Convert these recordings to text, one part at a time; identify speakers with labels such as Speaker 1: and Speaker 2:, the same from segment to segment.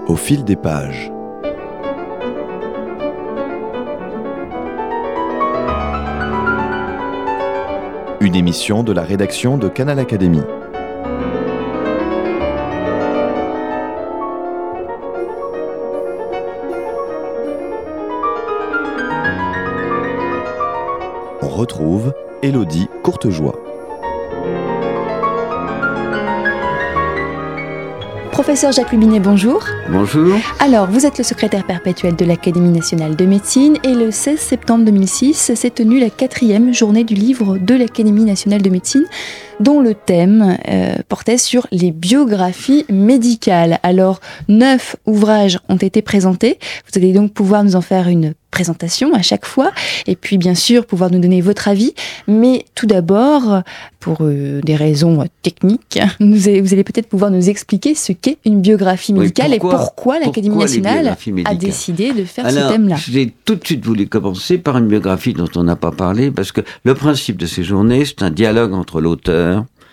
Speaker 1: Au fil des pages. Une émission de la rédaction de Canal Académie. On retrouve Élodie Courtejoie.
Speaker 2: Professeur Jacques Lubinet, bonjour.
Speaker 3: Bonjour.
Speaker 2: Alors, vous êtes le secrétaire perpétuel de l'Académie nationale de médecine et le 16 septembre 2006 s'est tenue la 4e journée du livre de l'Académie nationale de médecine dont le thème portait sur les biographies médicales. Alors, 9 ouvrages ont été présentés. Vous allez donc pouvoir nous en faire une présentation à chaque fois et puis bien sûr pouvoir nous donner votre avis. Mais tout d'abord, pour des raisons techniques, vous allez peut-être pouvoir nous expliquer ce qu'est une biographie médicale et pourquoi l'Académie nationale a décidé de faire ce thème-là.
Speaker 3: J'ai tout de suite voulu commencer par une biographie dont on n'a pas parlé parce que le principe de ces journées, c'est un dialogue entre l'auteur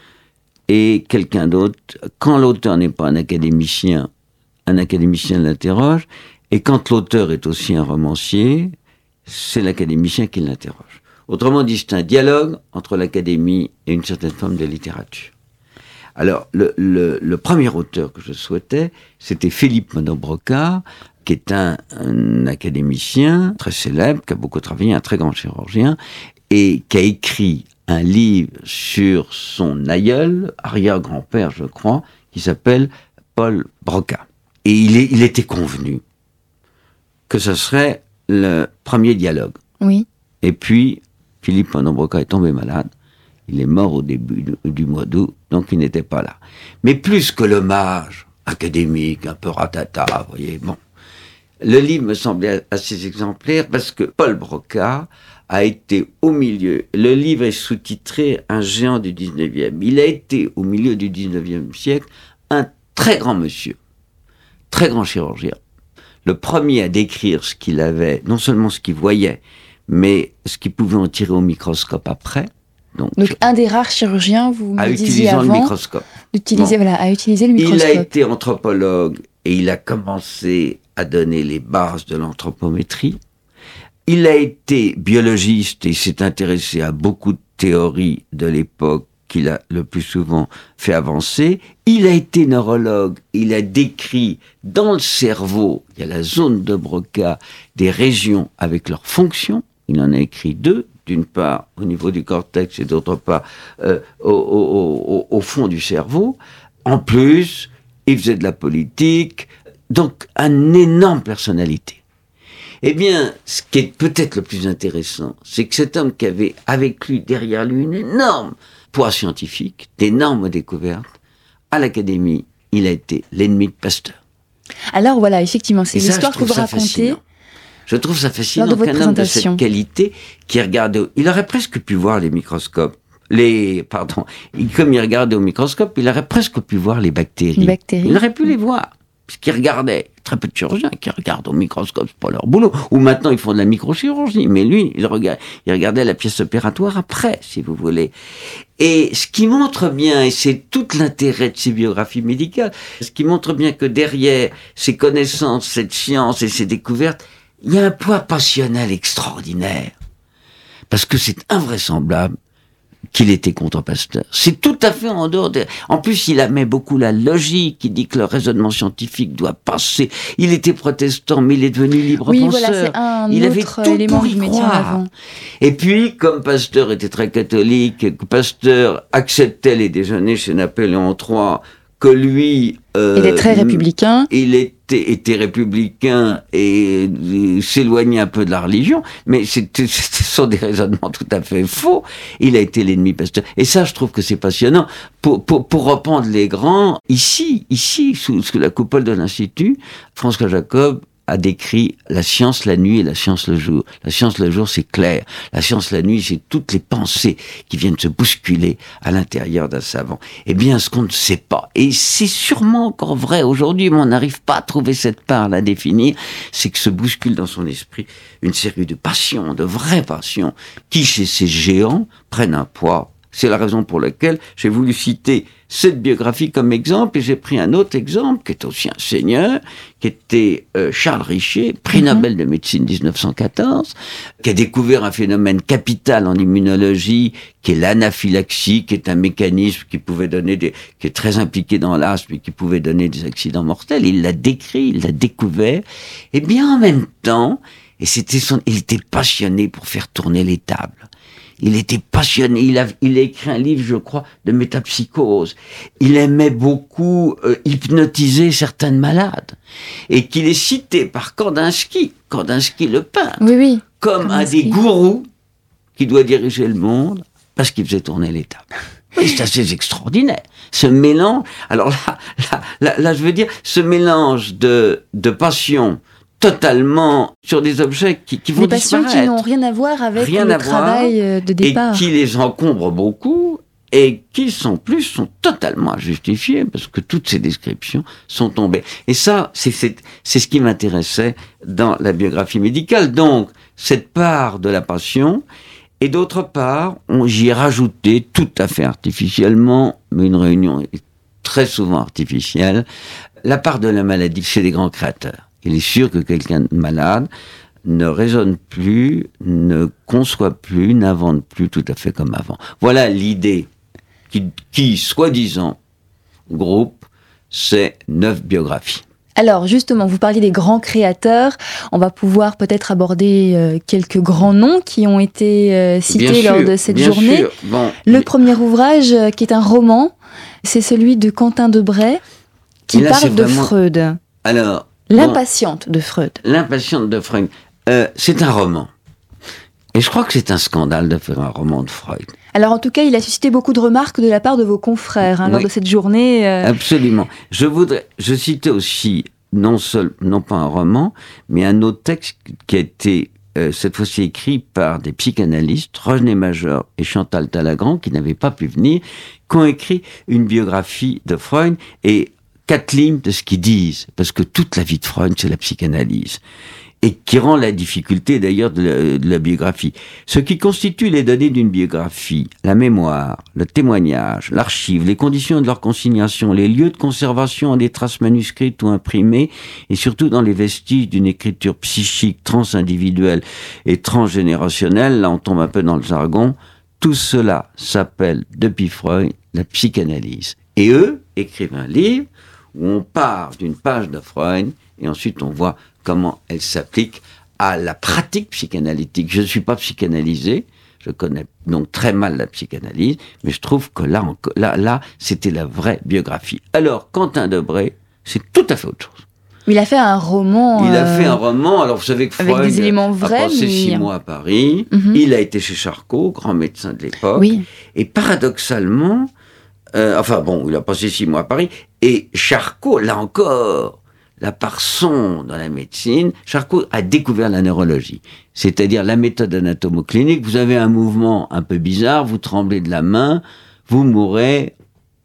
Speaker 3: et quelqu'un d'autre. Quand l'auteur n'est pas un académicien l'interroge. Et quand l'auteur est aussi un romancier, c'est l'académicien qui l'interroge. Autrement dit, c'est un dialogue entre l'académie et une certaine forme de littérature. Alors, le premier auteur que je souhaitais, c'était Philippe Monod-Brocard, qui est un académicien très célèbre, qui a beaucoup travaillé, un très grand chirurgien, et qui a écrit un livre sur son aïeul, arrière-grand-père, je crois, qui s'appelle Paul Broca. Et il était convenu que ce serait le premier dialogue.
Speaker 2: Oui.
Speaker 3: Et puis, Philippe Monod-Brocard est tombé malade. Il est mort au début du mois d'août, donc il n'était pas là. Mais plus que l'hommage académique, un peu ratata, vous voyez, bon. Le livre me semblait assez exemplaire parce que Paul Broca a été au milieu. Le livre est sous-titré « Un géant du 19e ». Il a été au milieu du 19e siècle un très grand monsieur, très grand chirurgien. Le premier à décrire ce qu'il avait, non seulement ce qu'il voyait, mais ce qu'il pouvait en tirer au microscope après. Donc
Speaker 2: un des rares chirurgiens, vous me disiez
Speaker 3: avant,
Speaker 2: le
Speaker 3: microscope.
Speaker 2: À utiliser le microscope.
Speaker 3: Il a été anthropologue et il a commencé à donner les bases de l'anthropométrie. Il a été biologiste et il s'est intéressé à beaucoup de théories de l'époque qu'il a le plus souvent fait avancer. Il a été neurologue, il a décrit dans le cerveau, il y a la zone de Broca, des régions avec leurs fonctions. Il en a écrit 2, d'une part au niveau du cortex et d'autre part au fond du cerveau. En plus, il faisait de la politique, donc une énorme personnalité. Eh bien, ce qui est peut-être le plus intéressant, c'est que cet homme qui avait avec lui, derrière lui, une énorme poids scientifique, d'énormes découvertes, à l'Académie, il a été l'ennemi de Pasteur.
Speaker 2: Alors voilà, effectivement, c'est l'histoire que vous racontez.
Speaker 3: Fascinant. Je trouve ça fascinant qu'un homme de cette qualité, qui regardait, il aurait presque pu voir les microscopes, comme il regardait au microscope, il aurait presque pu voir les bactéries. Il aurait pu les voir. Puisqu'il regardait, très peu de chirurgiens qui regardent au microscope, c'est pas leur boulot. Ou maintenant, ils font de la microchirurgie. Mais lui, il regardait la pièce opératoire après, si vous voulez. Et ce qui montre bien, et c'est tout l'intérêt de ces biographies médicales, ce qui montre bien que derrière ces connaissances, cette science et ces découvertes, il y a un poids passionnel extraordinaire. Parce que c'est invraisemblable qu'il était contre Pasteur. C'est tout à fait en dehors de... En plus, il aimait beaucoup la logique, il dit que le raisonnement scientifique doit passer. Il était protestant, mais il est devenu libre penseur.
Speaker 2: Oui, voilà, c'est un autre élément que vous mettiez en avant.
Speaker 3: Et puis, comme Pasteur était très catholique, que Pasteur acceptait les déjeuners chez Napoléon III, que lui...
Speaker 2: il est très républicain.
Speaker 3: Il était républicain et s'éloignait un peu de la religion, mais ce sont des raisonnements tout à fait faux. Il a été l'ennemi Pasteur. Et ça, je trouve que c'est passionnant. Pour reprendre les grands, ici, sous la coupole de l'Institut, François Jacob a décrit la science la nuit et la science le jour. La science le jour, c'est clair. La science la nuit, c'est toutes les pensées qui viennent se bousculer à l'intérieur d'un savant. Eh bien, ce qu'on ne sait pas, et c'est sûrement encore vrai aujourd'hui, mais on n'arrive pas à trouver cette part à la définir, c'est que se bouscule dans son esprit une série de passions, de vraies passions, qui, chez ces géants, prennent un poids C'est la raison pour laquelle j'ai voulu citer cette biographie comme exemple, et j'ai pris un autre exemple, qui est aussi un seigneur, qui était Charles Richer, prix Nobel de médecine 1914, qui a découvert un phénomène capital en immunologie, qui est l'anaphylaxie, qui est un mécanisme qui pouvait donner qui est très impliqué dans l'asthme et qui pouvait donner des accidents mortels. Il l'a décrit, il l'a découvert. Et bien en même temps, il était passionné pour faire tourner les tables. Il était passionné, il a écrit un livre, je crois, de métapsychose. Il aimait beaucoup hypnotiser certaines malades. Et qu'il est cité par Kandinsky le peintre,
Speaker 2: oui,
Speaker 3: comme
Speaker 2: Kandinsky.
Speaker 3: Un des gourous qui doit diriger le monde, parce qu'il faisait tourner les tables. Oui, c'est assez extraordinaire. Ce mélange, alors là, je veux dire, ce mélange de passion totalement sur des objets qui vont disparaître.
Speaker 2: Des passions qui n'ont rien à voir avec le travail de départ.
Speaker 3: Et qui les encombrent beaucoup et qui, sont totalement injustifiées parce que toutes ces descriptions sont tombées. Et ça, c'est ce qui m'intéressait dans la biographie médicale. Donc, cette part de la passion. Et d'autre part, j'y ai rajouté tout à fait artificiellement, mais une réunion est très souvent artificielle, la part de la maladie chez les grands créateurs. Il est sûr que quelqu'un de malade ne raisonne plus, ne conçoit plus, n'invente plus tout à fait comme avant. Voilà l'idée qui soi-disant, groupe, c'est 9 biographies.
Speaker 2: Alors justement, vous parliez des grands créateurs, on va pouvoir peut-être aborder quelques grands noms qui ont été cités lors de cette journée.
Speaker 3: Bon,
Speaker 2: le premier ouvrage, qui est un roman, c'est celui de Quentin Debray, qui parle de Freud.
Speaker 3: Alors,
Speaker 2: L'impatiente de Freud.
Speaker 3: L'impatiente de Freud. C'est un roman. Et je crois que c'est un scandale de faire un roman de Freud.
Speaker 2: Alors en tout cas, il a suscité beaucoup de remarques de la part de vos confrères lors de cette journée.
Speaker 3: Absolument. Je citais aussi non pas un roman, mais un autre texte qui a été cette fois-ci écrit par des psychanalystes, René Major et Chantal Talagrand, qui n'avaient pas pu venir, qui ont écrit une biographie de Freud et 4 lignes de ce qu'ils disent, parce que toute la vie de Freud, c'est la psychanalyse. Et qui rend la difficulté d'ailleurs de la biographie. Ce qui constitue les données d'une biographie, la mémoire, le témoignage, l'archive, les conditions de leur consignation, les lieux de conservation des traces manuscrites ou imprimées, et surtout dans les vestiges d'une écriture psychique transindividuelle et transgénérationnelle, là on tombe un peu dans le jargon, tout cela s'appelle, depuis Freud, la psychanalyse. Et eux écrivent un livre où on part d'une page de Freud, et ensuite on voit comment elle s'applique à la pratique psychanalytique. Je ne suis pas psychanalysé, je connais donc très mal la psychanalyse, mais je trouve que là, c'était la vraie biographie. Alors, Quentin Debray, c'est tout à fait autre chose.
Speaker 2: Il a fait un roman.
Speaker 3: Il a fait un roman. Alors, vous savez que Freud
Speaker 2: des éléments vrais,
Speaker 3: a passé 6 mois à Paris. Il a été chez Charcot, grand médecin de l'époque.
Speaker 2: Oui.
Speaker 3: Et paradoxalement, il a passé 6 mois à Paris. Et Charcot, là encore, la part sombre dans la médecine, Charcot a découvert la neurologie. C'est-à-dire la méthode anatomo-clinique. Vous avez un mouvement un peu bizarre, vous tremblez de la main, vous mourrez,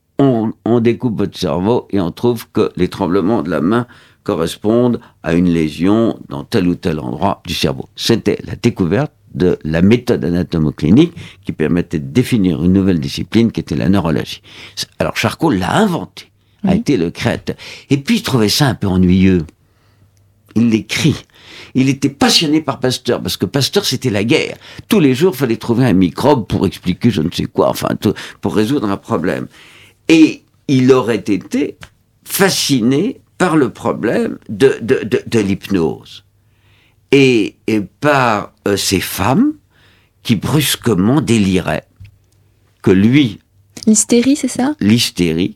Speaker 3: on découpe votre cerveau et on trouve que les tremblements de la main correspondent à une lésion dans tel ou tel endroit du cerveau. C'était la découverte de la méthode anatomo-clinique qui permettait de définir une nouvelle discipline qui était la neurologie. Alors Charcot l'a inventé. A été le créateur. Et puis, il trouvait ça un peu ennuyeux. Il l'écrit. Il était passionné par Pasteur, parce que Pasteur, c'était la guerre. Tous les jours, il fallait trouver un microbe pour expliquer je ne sais quoi, pour résoudre un problème. Et il aurait été fasciné par le problème de l'hypnose. Et par ces femmes qui brusquement déliraient. Que lui...
Speaker 2: L'hystérie, c'est ça ?
Speaker 3: L'hystérie,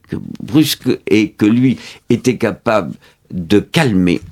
Speaker 3: et que lui était capable de calmer.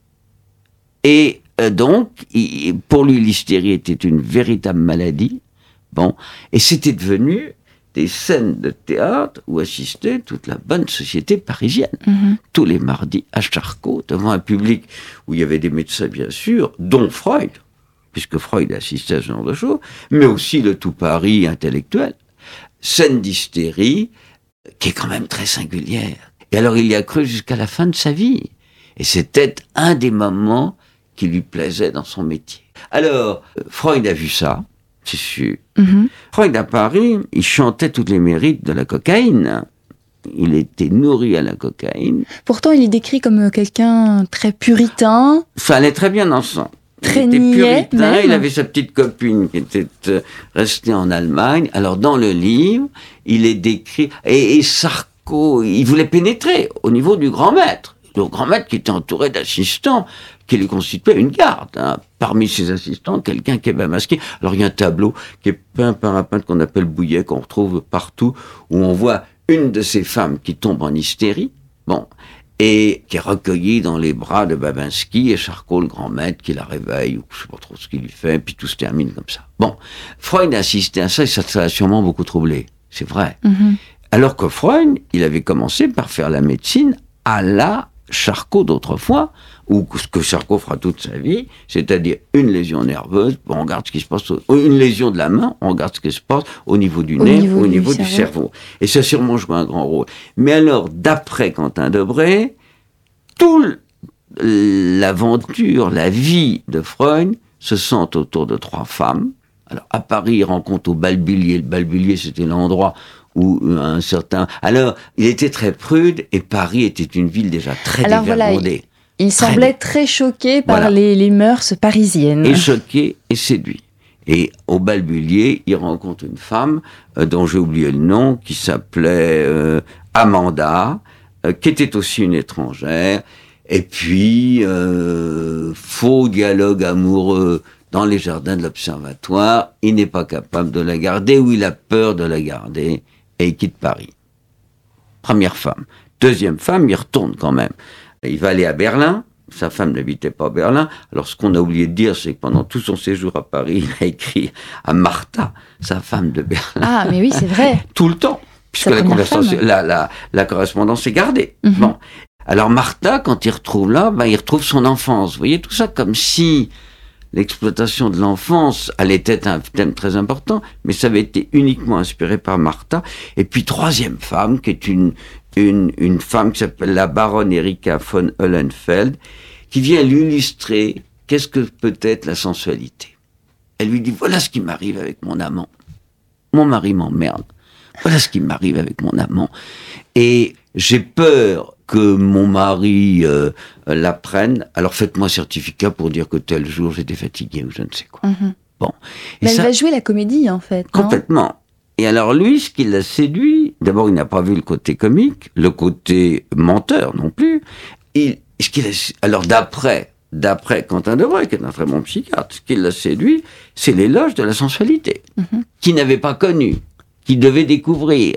Speaker 3: Et donc, pour lui, l'hystérie était une véritable maladie. Bon, et c'était devenu des scènes de théâtre où assistait toute la bonne société parisienne. Tous les mardis à Charcot, devant un public où il y avait des médecins, bien sûr, dont Freud, puisque Freud assistait à ce genre de choses, mais aussi le tout Paris intellectuel. Scène d'hystérie qui est quand même très singulière. Et alors il y a cru jusqu'à la fin de sa vie. Et c'était un des moments qui lui plaisait dans son métier. Alors Freud a vu ça c'est sûr. Freud, à Paris, il chantait tous les mérites de la cocaïne. Il était nourri à la cocaïne.
Speaker 2: Pourtant, il est décrit comme quelqu'un très puritain.
Speaker 3: Ça allait très bien ensemble.
Speaker 2: Très
Speaker 3: il était
Speaker 2: niais,
Speaker 3: puritain,
Speaker 2: même.
Speaker 3: il avait sa petite copine qui était restée en Allemagne. Alors, dans le livre, il est décrit... Et Sarko, il voulait pénétrer au niveau du grand maître. Le grand maître qui était entouré d'assistants, qui lui constituait une garde. Hein. Parmi ses assistants, quelqu'un qui est bien masqué. Alors, il y a un tableau qui est peint par un peintre qu'on appelle Bouillet, qu'on retrouve partout, où on voit une de ces femmes qui tombe en hystérie, et qui est recueillie dans les bras de Babinski, et Charcot, le grand maître, qui la réveille, ou je sais pas trop ce qu'il lui fait, puis tout se termine comme ça. Freud a assisté à ça, et ça l'a sûrement beaucoup troublé. C'est vrai. Alors que Freud, il avait commencé par faire la médecine à la Charcot d'autrefois, ou ce que Charcot fera toute sa vie, c'est-à-dire une lésion nerveuse, on regarde ce qui se passe, une lésion de la main, on regarde ce qui se passe au niveau du nerf, au niveau du cerveau. Et ça a sûrement joué un grand rôle. Mais alors, d'après Quentin Debré, toute l'aventure, la vie de Freud se centre autour de 3 femmes. Alors, à Paris, il rencontre au Balbulier. Le Balbulier, c'était l'endroit où un certain... Alors, il était très prude, et Paris était une ville déjà très dévergondée.
Speaker 2: Il semblait très choqué par les mœurs parisiennes.
Speaker 3: Et choqué et séduit. Et au Balbulier, il rencontre une femme dont j'ai oublié le nom, qui s'appelait Amanda, qui était aussi une étrangère. Et puis, faux dialogue amoureux dans les jardins de l'Observatoire. Il n'est pas capable de la garder, ou il a peur de la garder, et il quitte Paris. Première femme. Deuxième femme, il retourne quand même. Il va aller à Berlin. Sa femme n'habitait pas à Berlin. Alors, ce qu'on a oublié de dire, c'est que pendant tout son séjour à Paris, il a écrit à Martha, sa femme de Berlin.
Speaker 2: Ah, mais oui, c'est vrai.
Speaker 3: Tout le temps. Puisque la correspondance est gardée. Alors, Martha, quand il retrouve là, il retrouve son enfance. Vous voyez, tout ça comme si l'exploitation de l'enfance allait être un thème très important, mais ça avait été uniquement inspiré par Martha. Et puis, troisième femme, qui est une femme qui s'appelle la baronne Erika von Höhlenfeld, qui vient l'illustrer qu'est-ce que peut être la sensualité. Elle lui dit, voilà ce qui m'arrive avec mon amant. Mon mari m'emmerde. Voilà ce qui m'arrive avec mon amant. Et j'ai peur que mon mari l'apprenne, alors faites-moi certificat pour dire que tel jour j'étais fatigué ou je ne sais quoi.
Speaker 2: Mais elle va jouer la comédie, en fait.
Speaker 3: Complètement. Et alors lui, ce qui l'a séduit, d'abord il n'a pas vu le côté comique, le côté menteur non plus. Alors d'après Quentin Debré, qui est un très bon psychiatre, ce qui l'a séduit, c'est l'éloge de la sensualité, qu'il n'avait pas connu, qu'il devait découvrir.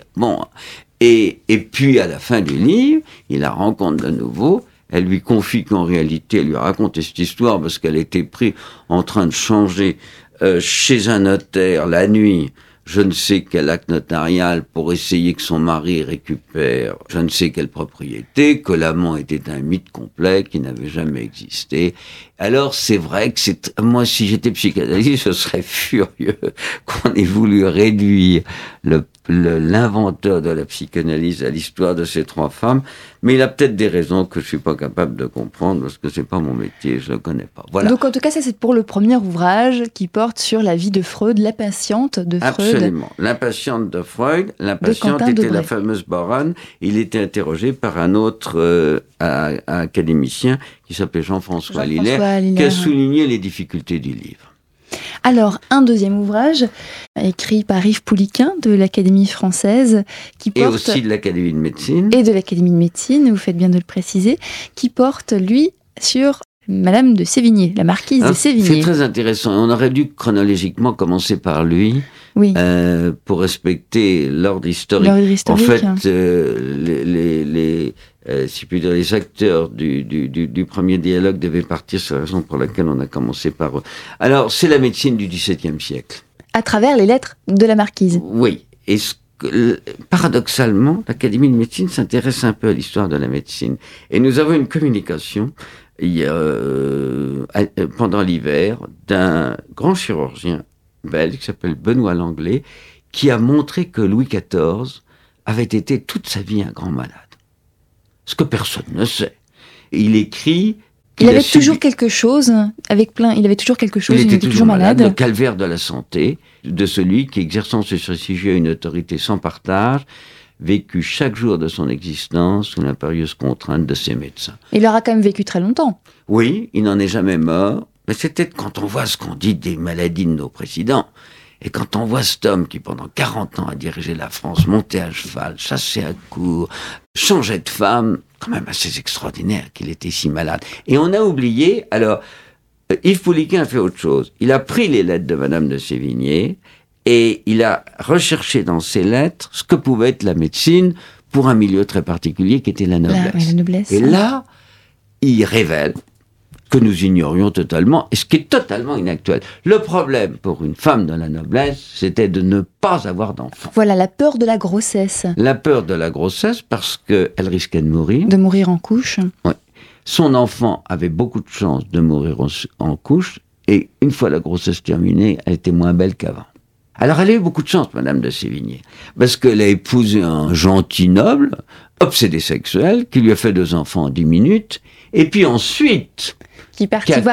Speaker 3: Et puis à la fin du livre, il la rencontre de nouveau. Elle lui confie qu'en réalité, elle lui a raconté cette histoire parce qu'elle était prise en train de changer chez un notaire la nuit je ne sais quel acte notarial pour essayer que son mari récupère je ne sais quelle propriété, que l'amant était un mythe complet qui n'avait jamais existé. Alors c'est vrai que moi si j'étais psychanalyste, je serais furieux qu'on ait voulu réduire l'inventeur de la psychanalyse à l'histoire de ces 3 femmes, mais il a peut-être des raisons que je suis pas capable de comprendre parce que c'est pas mon métier, je le connais pas. Voilà.
Speaker 2: Donc en tout cas, ça c'est pour le premier ouvrage qui porte sur la vie de Freud, La patiente de Freud.
Speaker 3: Absolument. L'impatiente de Freud. L'impatiente était la fameuse baronne. Il était interrogé par un autre académicien qui s'appelait Jean-François Lillers, qui a souligné les difficultés du livre.
Speaker 2: Alors, un deuxième ouvrage, écrit par Yves Pouliquin de l'Académie française, qui porte...
Speaker 3: Et aussi de l'Académie de médecine.
Speaker 2: Et de l'Académie de médecine, vous faites bien de le préciser, qui porte, lui, sur Madame de Sévigné, la marquise de Sévigné.
Speaker 3: C'est très intéressant. On aurait dû chronologiquement commencer par lui,
Speaker 2: oui.
Speaker 3: Pour respecter l'ordre historique. En fait, si puis dire, les acteurs du premier dialogue devaient partir, c'est la raison pour laquelle on a commencé par eux. Alors, c'est la médecine du XVIIe siècle.
Speaker 2: À travers les lettres de la marquise.
Speaker 3: Oui. Et paradoxalement, l'Académie de médecine s'intéresse un peu à l'histoire de la médecine. Et nous avons une communication pendant l'hiver d'un grand chirurgien belge qui s'appelle Benoît Langlais, qui a montré que Louis XIV avait été toute sa vie un grand malade. Ce que personne ne sait. Il écrit
Speaker 2: Il avait toujours quelque chose, il avait toujours quelque chose, il était toujours malade.
Speaker 3: Le calvaire de la santé, de celui qui, exerçant ce sujet à une autorité sans partage, vécu chaque jour de son existence sous l'impérieuse contrainte de ses médecins.
Speaker 2: Il aura quand même vécu très longtemps.
Speaker 3: Oui, il n'en est jamais mort, mais c'était quand on voit ce qu'on dit des maladies de nos présidents, et quand on voit cet homme qui pendant 40 ans a dirigé la France, monté à cheval, chassé à court, changé de femme, quand même assez extraordinaire qu'il était si malade. Et on a oublié, alors, Yves Pouliquen a fait autre chose. Il a pris les lettres de Madame de Sévigné et il a recherché dans ces lettres ce que pouvait être la médecine pour un milieu très particulier qui était la noblesse.
Speaker 2: La noblesse.
Speaker 3: Et là, il révèle que nous ignorions totalement, et ce qui est totalement inactuel. Le problème pour une femme de la noblesse, c'était de ne pas avoir d'enfant.
Speaker 2: Voilà, la peur de la grossesse.
Speaker 3: La peur de la grossesse, parce qu'elle risquait de mourir.
Speaker 2: De mourir en couche.
Speaker 3: Oui. Son enfant avait beaucoup de chances de mourir en couche, et une fois la grossesse terminée, elle était moins belle qu'avant. Alors elle a eu beaucoup de chance, Madame de Sévigné, parce qu'elle a épousé un gentil noble, obsédé sexuel, qui lui a fait 2 enfants en 10 minutes, et puis ensuite... qui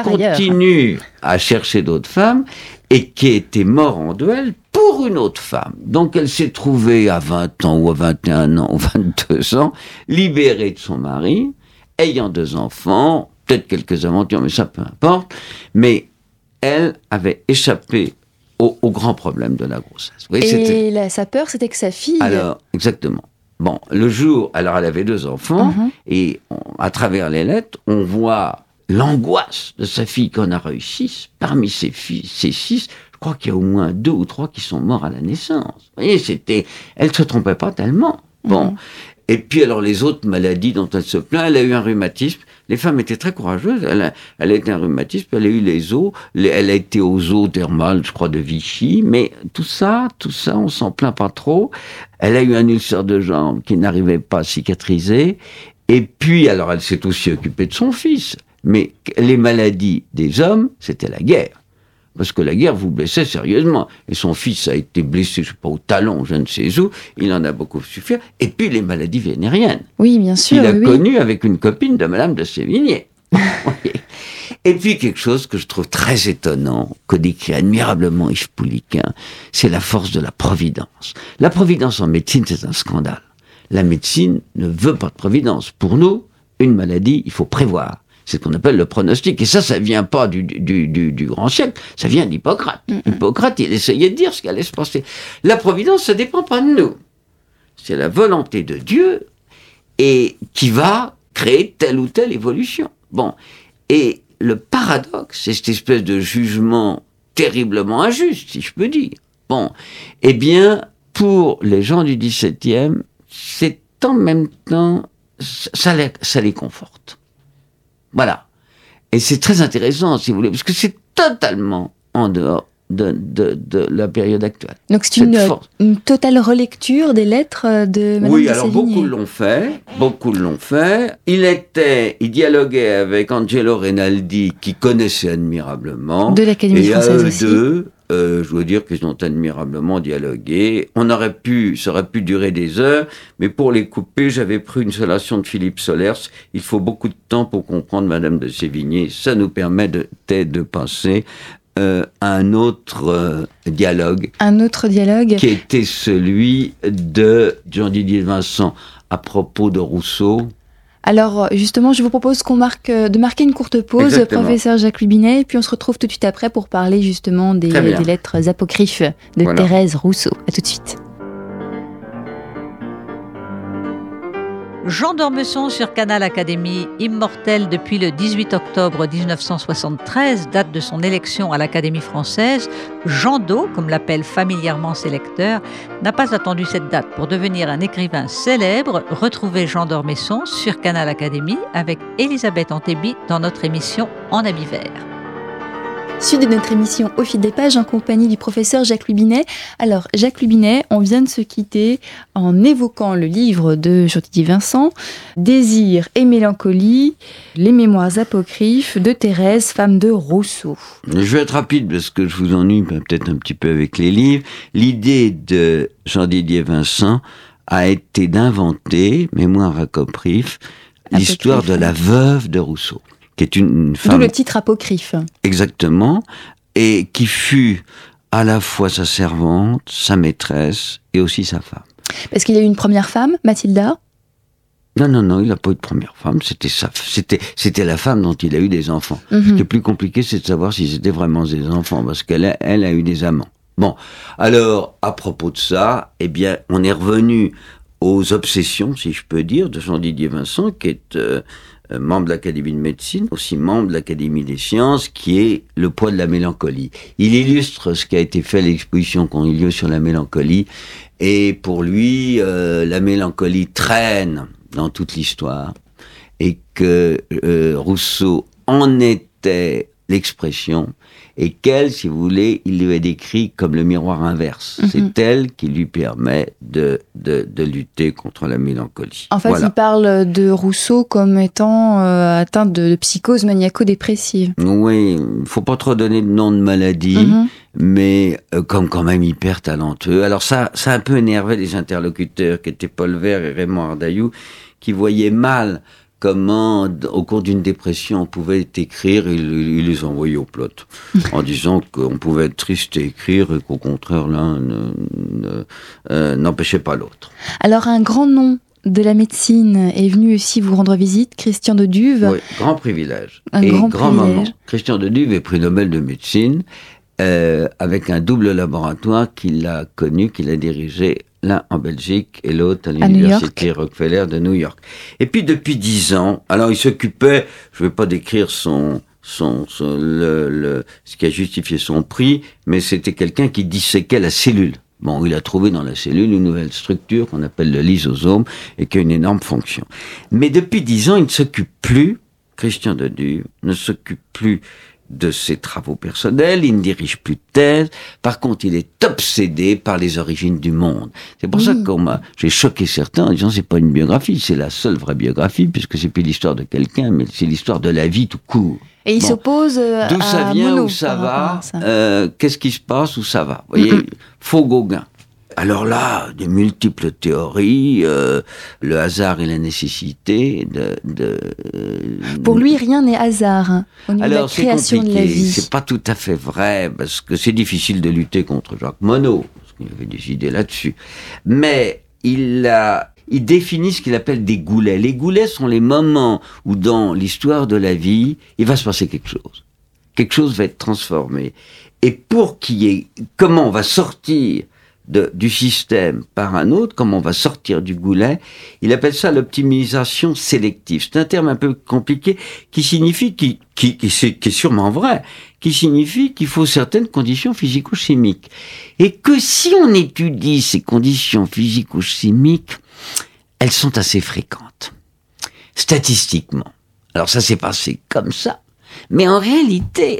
Speaker 3: continue à chercher d'autres femmes et qui était mort en duel pour une autre femme. Donc elle s'est trouvée à 20 ans ou à 21 ans ou 22 ans, libérée de son mari, ayant 2 enfants, peut-être quelques aventures, mais ça peu importe, mais elle avait échappé au grand problème de la grossesse. Vous voyez,
Speaker 2: et sa peur, c'était que sa fille...
Speaker 3: Alors, exactement. Bon, le jour, alors elle avait 2 enfants, et à travers les lettres, on voit l'angoisse de sa fille qu'on a réussi. Parmi ses 6, je crois qu'il y a au moins 2 ou 3 qui sont morts à la naissance. Vous voyez, elle se trompait pas tellement. Bon. Et puis alors les autres maladies dont elle se plaint, elle a eu un rhumatisme. Les femmes étaient très courageuses. Elle a été un rhumatisme, elle a eu les os, elle a été aux eaux thermales, je crois, de Vichy. Mais tout ça, on s'en plaint pas trop. Elle a eu un ulcère de jambe qui n'arrivait pas à cicatriser. Et puis alors elle s'est aussi occupée de son fils. Mais les maladies des hommes, c'était la guerre. Parce que la guerre vous blessait sérieusement. Et son fils a été blessé, je sais pas, au talon, je ne sais où. Il en a beaucoup souffert. Et puis les maladies vénériennes.
Speaker 2: Oui, bien sûr.
Speaker 3: Il a connu avec une copine de Madame de Sévigné. Et puis quelque chose que je trouve très étonnant, que décrit admirablement Yves Pouliquen, c'est la force de la providence. La providence en médecine, c'est un scandale. La médecine ne veut pas de providence. Pour nous, une maladie, il faut prévoir. C'est ce qu'on appelle le pronostic. Et ça vient pas du grand siècle, ça vient d'Hippocrate. Hippocrate, il essayait de dire ce qu'allait se passer. La providence, ça dépend pas de nous. C'est la volonté de Dieu et qui va créer telle ou telle évolution. Bon. Et le paradoxe, c'est cette espèce de jugement terriblement injuste, si je peux dire. Bon. Eh bien, pour les gens du XVIIe, c'est en même temps, ça les conforte. Voilà. Et c'est très intéressant, si vous voulez, parce que c'est totalement en dehors de la période actuelle.
Speaker 2: Donc c'est une totale relecture des lettres de Madame de Sévigné.
Speaker 3: Oui, alors beaucoup l'ont fait. Il dialoguait avec Angelo Rinaldi, qui connaissait admirablement.
Speaker 2: De l'Académie française aussi.
Speaker 3: Et eux, je veux dire qu'ils ont admirablement dialogué. Ça aurait pu durer des heures, mais pour les couper, j'avais pris une solation de Philippe Solers. Il faut beaucoup de temps pour comprendre Madame de Sévigné. Ça nous permet de passer à un autre dialogue. Un autre dialogue qui était celui de Jean-Didier Vincent à propos de Rousseau.
Speaker 2: Alors, justement, je vous propose de marquer une courte pause,
Speaker 3: Exactement.
Speaker 2: Professeur Jacques Lubinet, et puis on se retrouve tout de suite après pour parler justement des lettres apocryphes de Thérèse Rousseau. À tout de suite.
Speaker 4: Jean d'Ormesson sur Canal Académie, immortel depuis le 18 octobre 1973, date de son élection à l'Académie française, Jean d'O, comme l'appellent familièrement ses lecteurs, n'a pas attendu cette date pour devenir un écrivain célèbre. Retrouvez Jean d'Ormesson sur Canal Académie avec Elisabeth Antébi dans notre émission En habit vert.
Speaker 2: Suite de notre émission Au fil des pages en compagnie du professeur Jacques Lubinet. Alors, Jacques Lubinet, on vient de se quitter en évoquant le livre de Jean-Didier Vincent, Désir et mélancolie, les mémoires apocryphes de Thérèse, femme de Rousseau.
Speaker 3: Je vais être rapide parce que je vous ennuie peut-être un petit peu avec les livres. L'idée de Jean-Didier Vincent a été d'inventer, mémoires apocryphes, l'histoire de la veuve de Rousseau, qui est une femme...
Speaker 2: D'où le titre apocryphe.
Speaker 3: Exactement, et qui fut à la fois sa servante, sa maîtresse et aussi sa femme.
Speaker 2: Parce qu'il y a eu une première femme, Mathilda.
Speaker 3: Non, il n'a pas eu de première femme, c'était la femme dont il a eu des enfants. Ce qui est plus compliqué, c'est de savoir si c'était vraiment des enfants, parce qu'elle a eu des amants. Bon, alors, à propos de ça, eh bien, on est revenu aux obsessions, si je peux dire, de Jean-Didier Vincent, qui est membre de l'Académie de médecine, aussi membre de l'Académie des sciences, qui est le poids de la mélancolie. Il illustre ce qui a été fait à l'exposition qu'on a eu lieu sur la mélancolie, et pour lui, la mélancolie traîne dans toute l'histoire, et que Rousseau en était l'expression, et qu'elle, si vous voulez, il lui a décrit comme le miroir inverse. C'est elle qui lui permet de lutter contre la mélancolie.
Speaker 2: En fait, il parle de Rousseau comme étant atteint de psychose maniaco-dépressive.
Speaker 3: Oui, il ne faut pas trop donner de nom de maladie, mais comme quand même hyper talentueux. Alors ça a un peu énervé les interlocuteurs qui étaient Paul Vert et Raymond Ardaillou, qui voyaient mal comment, au cours d'une dépression, on pouvait écrire, il les envoyait au plot, en disant qu'on pouvait être triste et écrire, et qu'au contraire, l'un n'empêchait pas l'autre.
Speaker 2: Alors, un grand nom de la médecine est venu aussi vous rendre visite, Christian de Duve.
Speaker 3: Oui, grand privilège.
Speaker 2: Grand
Speaker 3: moment. Christian de Duve est prix Nobel de médecine, avec un double laboratoire qu'il a connu, qu'il a dirigé, l'un en Belgique et l'autre à l'université Rockefeller de New York. Et puis depuis 10 ans, alors il s'occupait, je ne vais pas décrire ce qui a justifié son prix, mais c'était quelqu'un qui disséquait la cellule. Bon, il a trouvé dans la cellule une nouvelle structure qu'on appelle le lysosome et qui a une énorme fonction. Mais depuis 10 ans, il ne s'occupe plus, Christian de Duve ne s'occupe plus de ses travaux personnels, il ne dirige plus de thèse. Par contre, il est obsédé par les origines du monde. C'est pour ça que j'ai choqué certains en disant c'est pas une biographie, c'est la seule vraie biographie, puisque c'est plus l'histoire de quelqu'un, mais c'est l'histoire de la vie tout court.
Speaker 2: Et il s'oppose à
Speaker 3: d'où ça vient,
Speaker 2: Monod,
Speaker 3: où ça va, qu'est-ce qui se passe, où ça va. Vous voyez, faux Gauguin. Alors là, de multiples théories, le hasard et la nécessité
Speaker 2: Pour lui, rien n'est hasard au niveau de la création de la vie.
Speaker 3: C'est pas tout à fait vrai, parce que c'est difficile de lutter contre Jacques Monod, parce qu'il avait des idées là-dessus. Mais il définit ce qu'il appelle des goulets. Les goulets sont les moments où, dans l'histoire de la vie, il va se passer quelque chose. Quelque chose va être transformé. Et pour qu'il y ait... Comment on va sortir du système par un autre, comment on va sortir du goulet, il appelle ça l'optimisation sélective. C'est un terme un peu compliqué qui signifie, qui est sûrement vrai, qui signifie qu'il faut certaines conditions physico-chimiques. Et que si on étudie ces conditions physico-chimiques, elles sont assez fréquentes, statistiquement. Alors ça s'est passé comme ça, mais en réalité,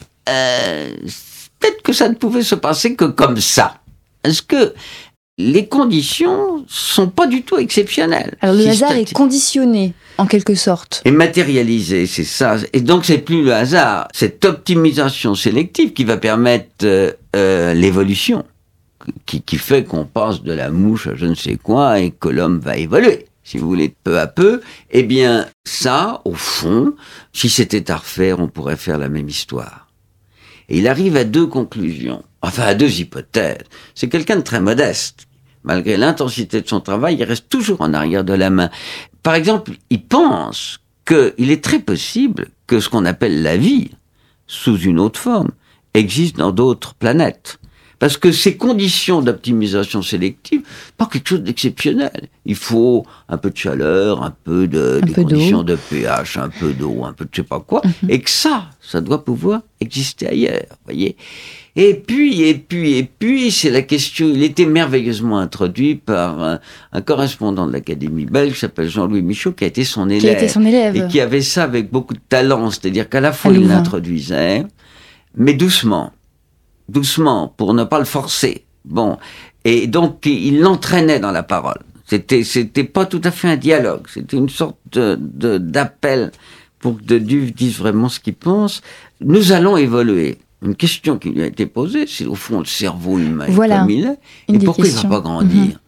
Speaker 3: peut-être que ça ne pouvait se passer que comme ça. Parce que les conditions sont pas du tout exceptionnelles.
Speaker 2: Alors le hasard est conditionné, en quelque sorte.
Speaker 3: Et matérialisé, c'est ça. Et donc c'est plus le hasard, cette optimisation sélective qui va permettre l'évolution, qui fait qu'on passe de la mouche à je ne sais quoi et que l'homme va évoluer. Si vous voulez, peu à peu, eh bien ça, au fond, si c'était à refaire, on pourrait faire la même histoire. Et il arrive à 2 conclusions, enfin à 2 hypothèses. C'est quelqu'un de très modeste. Malgré l'intensité de son travail, il reste toujours en arrière de la main. Par exemple, il pense qu'il est très possible que ce qu'on appelle la vie, sous une autre forme, existe dans d'autres planètes. Parce que ces conditions d'optimisation sélective, pas quelque chose d'exceptionnel. Il faut un peu de chaleur, un peu des conditions de pH, un peu d'eau, un peu de je sais pas quoi, et que ça doit pouvoir exister ailleurs, voyez. Et puis, c'est la question, il était merveilleusement introduit par un correspondant de l'Académie belge qui s'appelle Jean-Louis Michaud, qui a été son élève. Et qui avait ça avec beaucoup de talent, c'est-à-dire qu'à la fois il l'introduisait, mais doucement, pour ne pas le forcer. Bon. Et donc, il l'entraînait dans la parole. C'était pas tout à fait un dialogue. C'était une sorte d'appel pour que Duve dise vraiment ce qu'il pense. Nous allons évoluer. Une question qui lui a été posée, c'est au fond le cerveau humain comme il est. Et pourquoi il va pas grandir?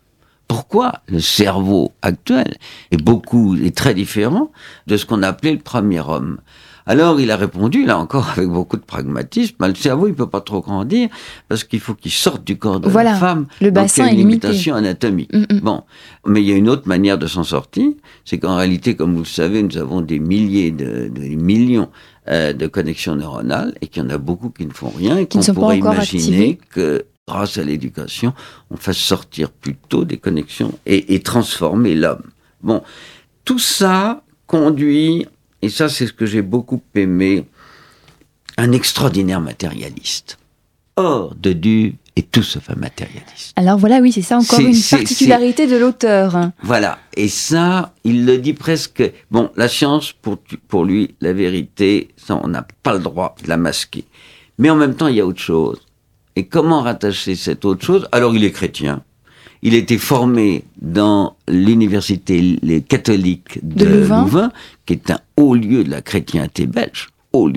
Speaker 3: pourquoi le cerveau actuel est très différent de ce qu'on appelait le premier homme. Alors il a répondu, là encore avec beaucoup de pragmatisme, le cerveau il peut pas trop grandir parce qu'il faut qu'il sorte du corps de la femme.
Speaker 2: Le bassin
Speaker 3: donc il y a une
Speaker 2: est limité.
Speaker 3: limitation anatomique. Bon, mais il y a une autre manière de s'en sortir, c'est qu'en réalité, comme vous le savez, nous avons des milliers des millions de connexions neuronales et qu'il y en a beaucoup qui ne font rien et qu'on pourrait imaginer que grâce à l'éducation, on fasse sortir plutôt des connexions et transformer l'homme. Bon, tout ça conduit, et ça c'est ce que j'ai beaucoup aimé, un extraordinaire matérialiste. Or, de Duve est tout sauf un matérialiste.
Speaker 2: Alors voilà, oui, c'est ça encore une particularité de l'auteur.
Speaker 3: Voilà, et ça, il le dit presque... Bon, la science, pour lui, la vérité, ça, on n'a pas le droit de la masquer. Mais en même temps, il y a autre chose. Et comment rattacher cette autre chose? Alors, il est chrétien. Il a été formé dans l'université catholique de Louvain, qui est un haut lieu de la chrétienté belge,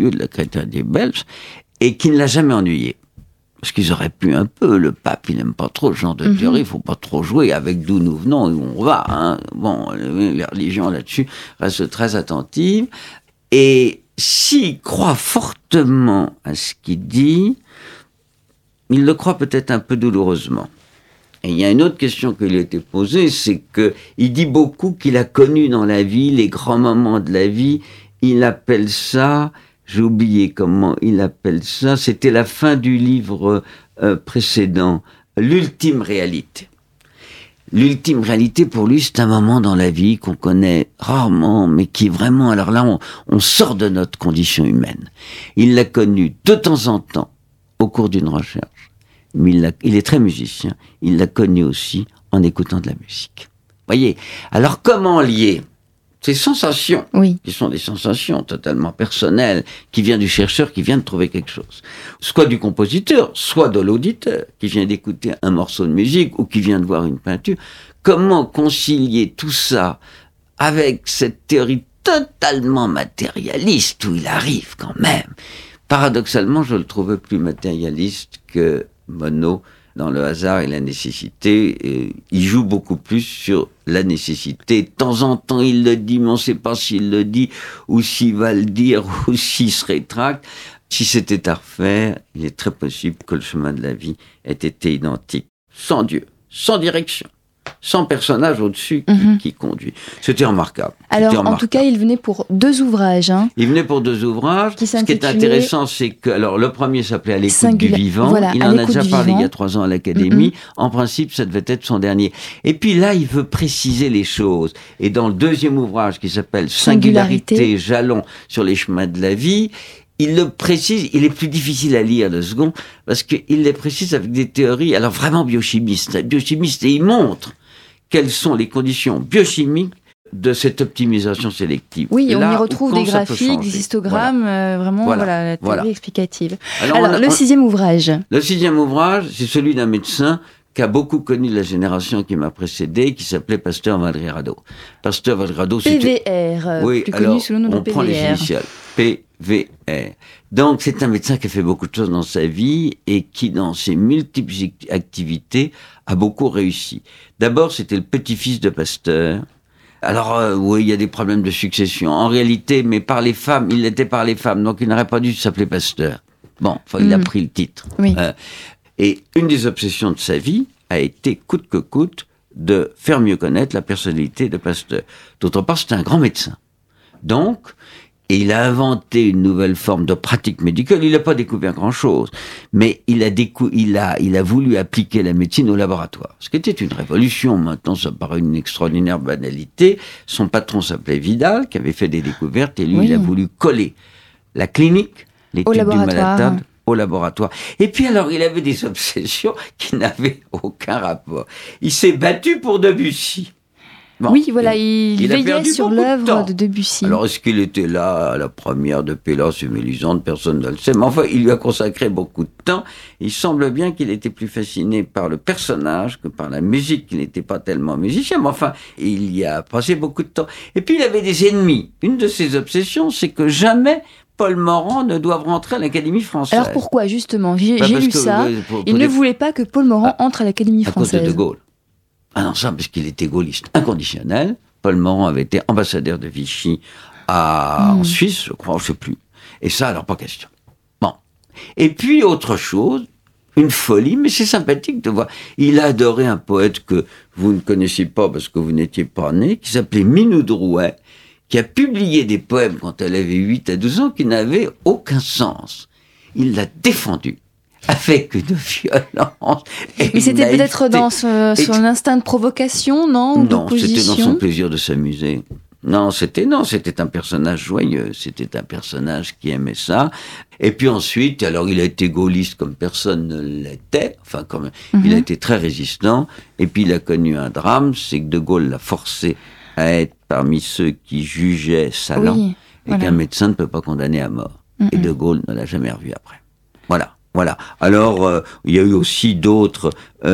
Speaker 3: et qui ne l'a jamais ennuyé. Parce qu'ils auraient pu un peu, le pape, il n'aime pas trop ce genre de théorie, il faut pas trop jouer avec d'où nous venons et où on va, hein. Bon, les religions là-dessus restent très attentives. Et s'il croit fortement à ce qu'il dit, il le croit peut-être un peu douloureusement. Et il y a une autre question qui lui a été posée, c'est que il dit beaucoup qu'il a connu dans la vie les grands moments de la vie. Il appelle ça, j'ai oublié comment il appelle ça, c'était la fin du livre précédent, l'ultime réalité. L'ultime réalité, pour lui, c'est un moment dans la vie qu'on connaît rarement, mais qui est vraiment... Alors là, on sort de notre condition humaine. Il l'a connu de temps en temps au cours d'une recherche. Mais il est très musicien. Il l'a connu aussi en écoutant de la musique. Voyez. Alors, comment lier ces sensations, qui sont des sensations totalement personnelles, qui viennent du chercheur, qui vient de trouver quelque chose, soit du compositeur, soit de l'auditeur, qui vient d'écouter un morceau de musique ou qui vient de voir une peinture. Comment concilier tout ça avec cette théorie totalement matérialiste où il arrive quand même? Paradoxalement, je le trouve plus matérialiste que Monod dans Le hasard et la nécessité. Et il joue beaucoup plus sur la nécessité. De temps en temps, il le dit, mais on ne sait pas s'il le dit, ou s'il va le dire, ou s'il se rétracte. Si c'était à refaire, il est très possible que le chemin de la vie ait été identique. Sans Dieu, sans direction, sans personnage au-dessus qui conduit. C'était remarquable.
Speaker 2: Alors, en tout cas, il venait pour 2 ouvrages. Il
Speaker 3: venait pour 2 ouvrages. Ce qui est intéressant, c'est que, alors, le premier s'appelait À l'écoute du vivant.
Speaker 2: Voilà,
Speaker 3: il en a déjà parlé il y a 3 ans à l'Académie. En principe, ça devait être son dernier. Et puis là, il veut préciser les choses. Et dans le 2e ouvrage, qui s'appelle Singularité, jalon sur les chemins de la vie, il le précise, il est plus difficile à lire le second, parce qu'il les précise avec des théories, alors vraiment biochimistes, et il montre quelles sont les conditions biochimiques de cette optimisation sélective.
Speaker 2: Oui, on y retrouve des graphiques, des histogrammes, vraiment, la théorie explicative. Alors le 6e ouvrage.
Speaker 3: Le 6e ouvrage, c'est celui d'un médecin qui a beaucoup connu la génération qui m'a précédé, qui s'appelait Pasteur Valderrado. Pasteur Valderrado,
Speaker 2: c'était... PVR, plus connu sous le nom de PVR.
Speaker 3: On prend les initiales. PVR. Donc, c'est un médecin qui a fait beaucoup de choses dans sa vie et qui, dans ses multiples activités, a beaucoup réussi. D'abord, c'était le petit-fils de Pasteur. Alors, oui, il y a des problèmes de succession. En réalité, mais par les femmes, il l'était par les femmes, donc il n'aurait pas dû s'appeler Pasteur. Bon, il a pris le titre.
Speaker 2: Oui.
Speaker 3: Et une des obsessions de sa vie a été, coûte que coûte, de faire mieux connaître la personnalité de Pasteur. D'autre part, c'était un grand médecin. Donc, il a inventé une nouvelle forme de pratique médicale. Il n'a pas découvert grand-chose, mais il a voulu appliquer la médecine au laboratoire. Ce qui était une révolution. Maintenant, ça paraît une extraordinaire banalité. Son patron s'appelait Vidal, qui avait fait des découvertes, et lui, il a voulu coller la clinique, l'étude du malade, au laboratoire. Et puis alors, il avait des obsessions qui n'avaient aucun rapport. Il s'est battu pour Debussy.
Speaker 2: Bon, oui, voilà, il veillait sur l'œuvre de Debussy.
Speaker 3: Alors, est-ce qu'il était là à la première de Pélas et Mélisande? Personne ne le sait. Mais enfin, il lui a consacré beaucoup de temps. Il semble bien qu'il était plus fasciné par le personnage que par la musique, qu'il n'était pas tellement musicien. Mais enfin, il y a passé beaucoup de temps. Et puis, il avait des ennemis. Une de ses obsessions, c'est que jamais Paul Morand ne doivent rentrer à l'Académie française.
Speaker 2: Alors pourquoi, justement? J'ai lu ça. Il ne voulait pas que Paul Morand entre à l'Académie française.
Speaker 3: À cause de De Gaulle. Ah non, ça, parce qu'il était gaulliste inconditionnel. Paul Morand avait été ambassadeur de Vichy en Suisse, je crois, je ne sais plus. Et ça, alors, pas question. Bon. Et puis, autre chose, une folie, mais c'est sympathique de voir. Il a adoré un poète que vous ne connaissiez pas parce que vous n'étiez pas né, qui s'appelait Minou Drouet, qui a publié des poèmes quand elle avait 8 à 12 ans qui n'avaient aucun sens. Il l'a défendu avec une violence.
Speaker 2: Mais c'était peut-être dans son instinct de provocation, non? Ou
Speaker 3: non, c'était dans
Speaker 2: d'opposition?
Speaker 3: son plaisir de s'amuser. Non, c'était un personnage joyeux. C'était un personnage qui aimait ça. Et puis ensuite, alors il a été gaulliste comme personne ne l'était. Enfin, comme il a été très résistant. Et puis il a connu un drame, c'est que De Gaulle l'a forcé à être parmi ceux qui jugeaient Salan,
Speaker 2: Oui,
Speaker 3: et
Speaker 2: voilà.
Speaker 3: qu'un médecin ne peut pas condamner à mort. Et De Gaulle ne l'a jamais revu après. Voilà. Alors, il y a eu aussi d'autres.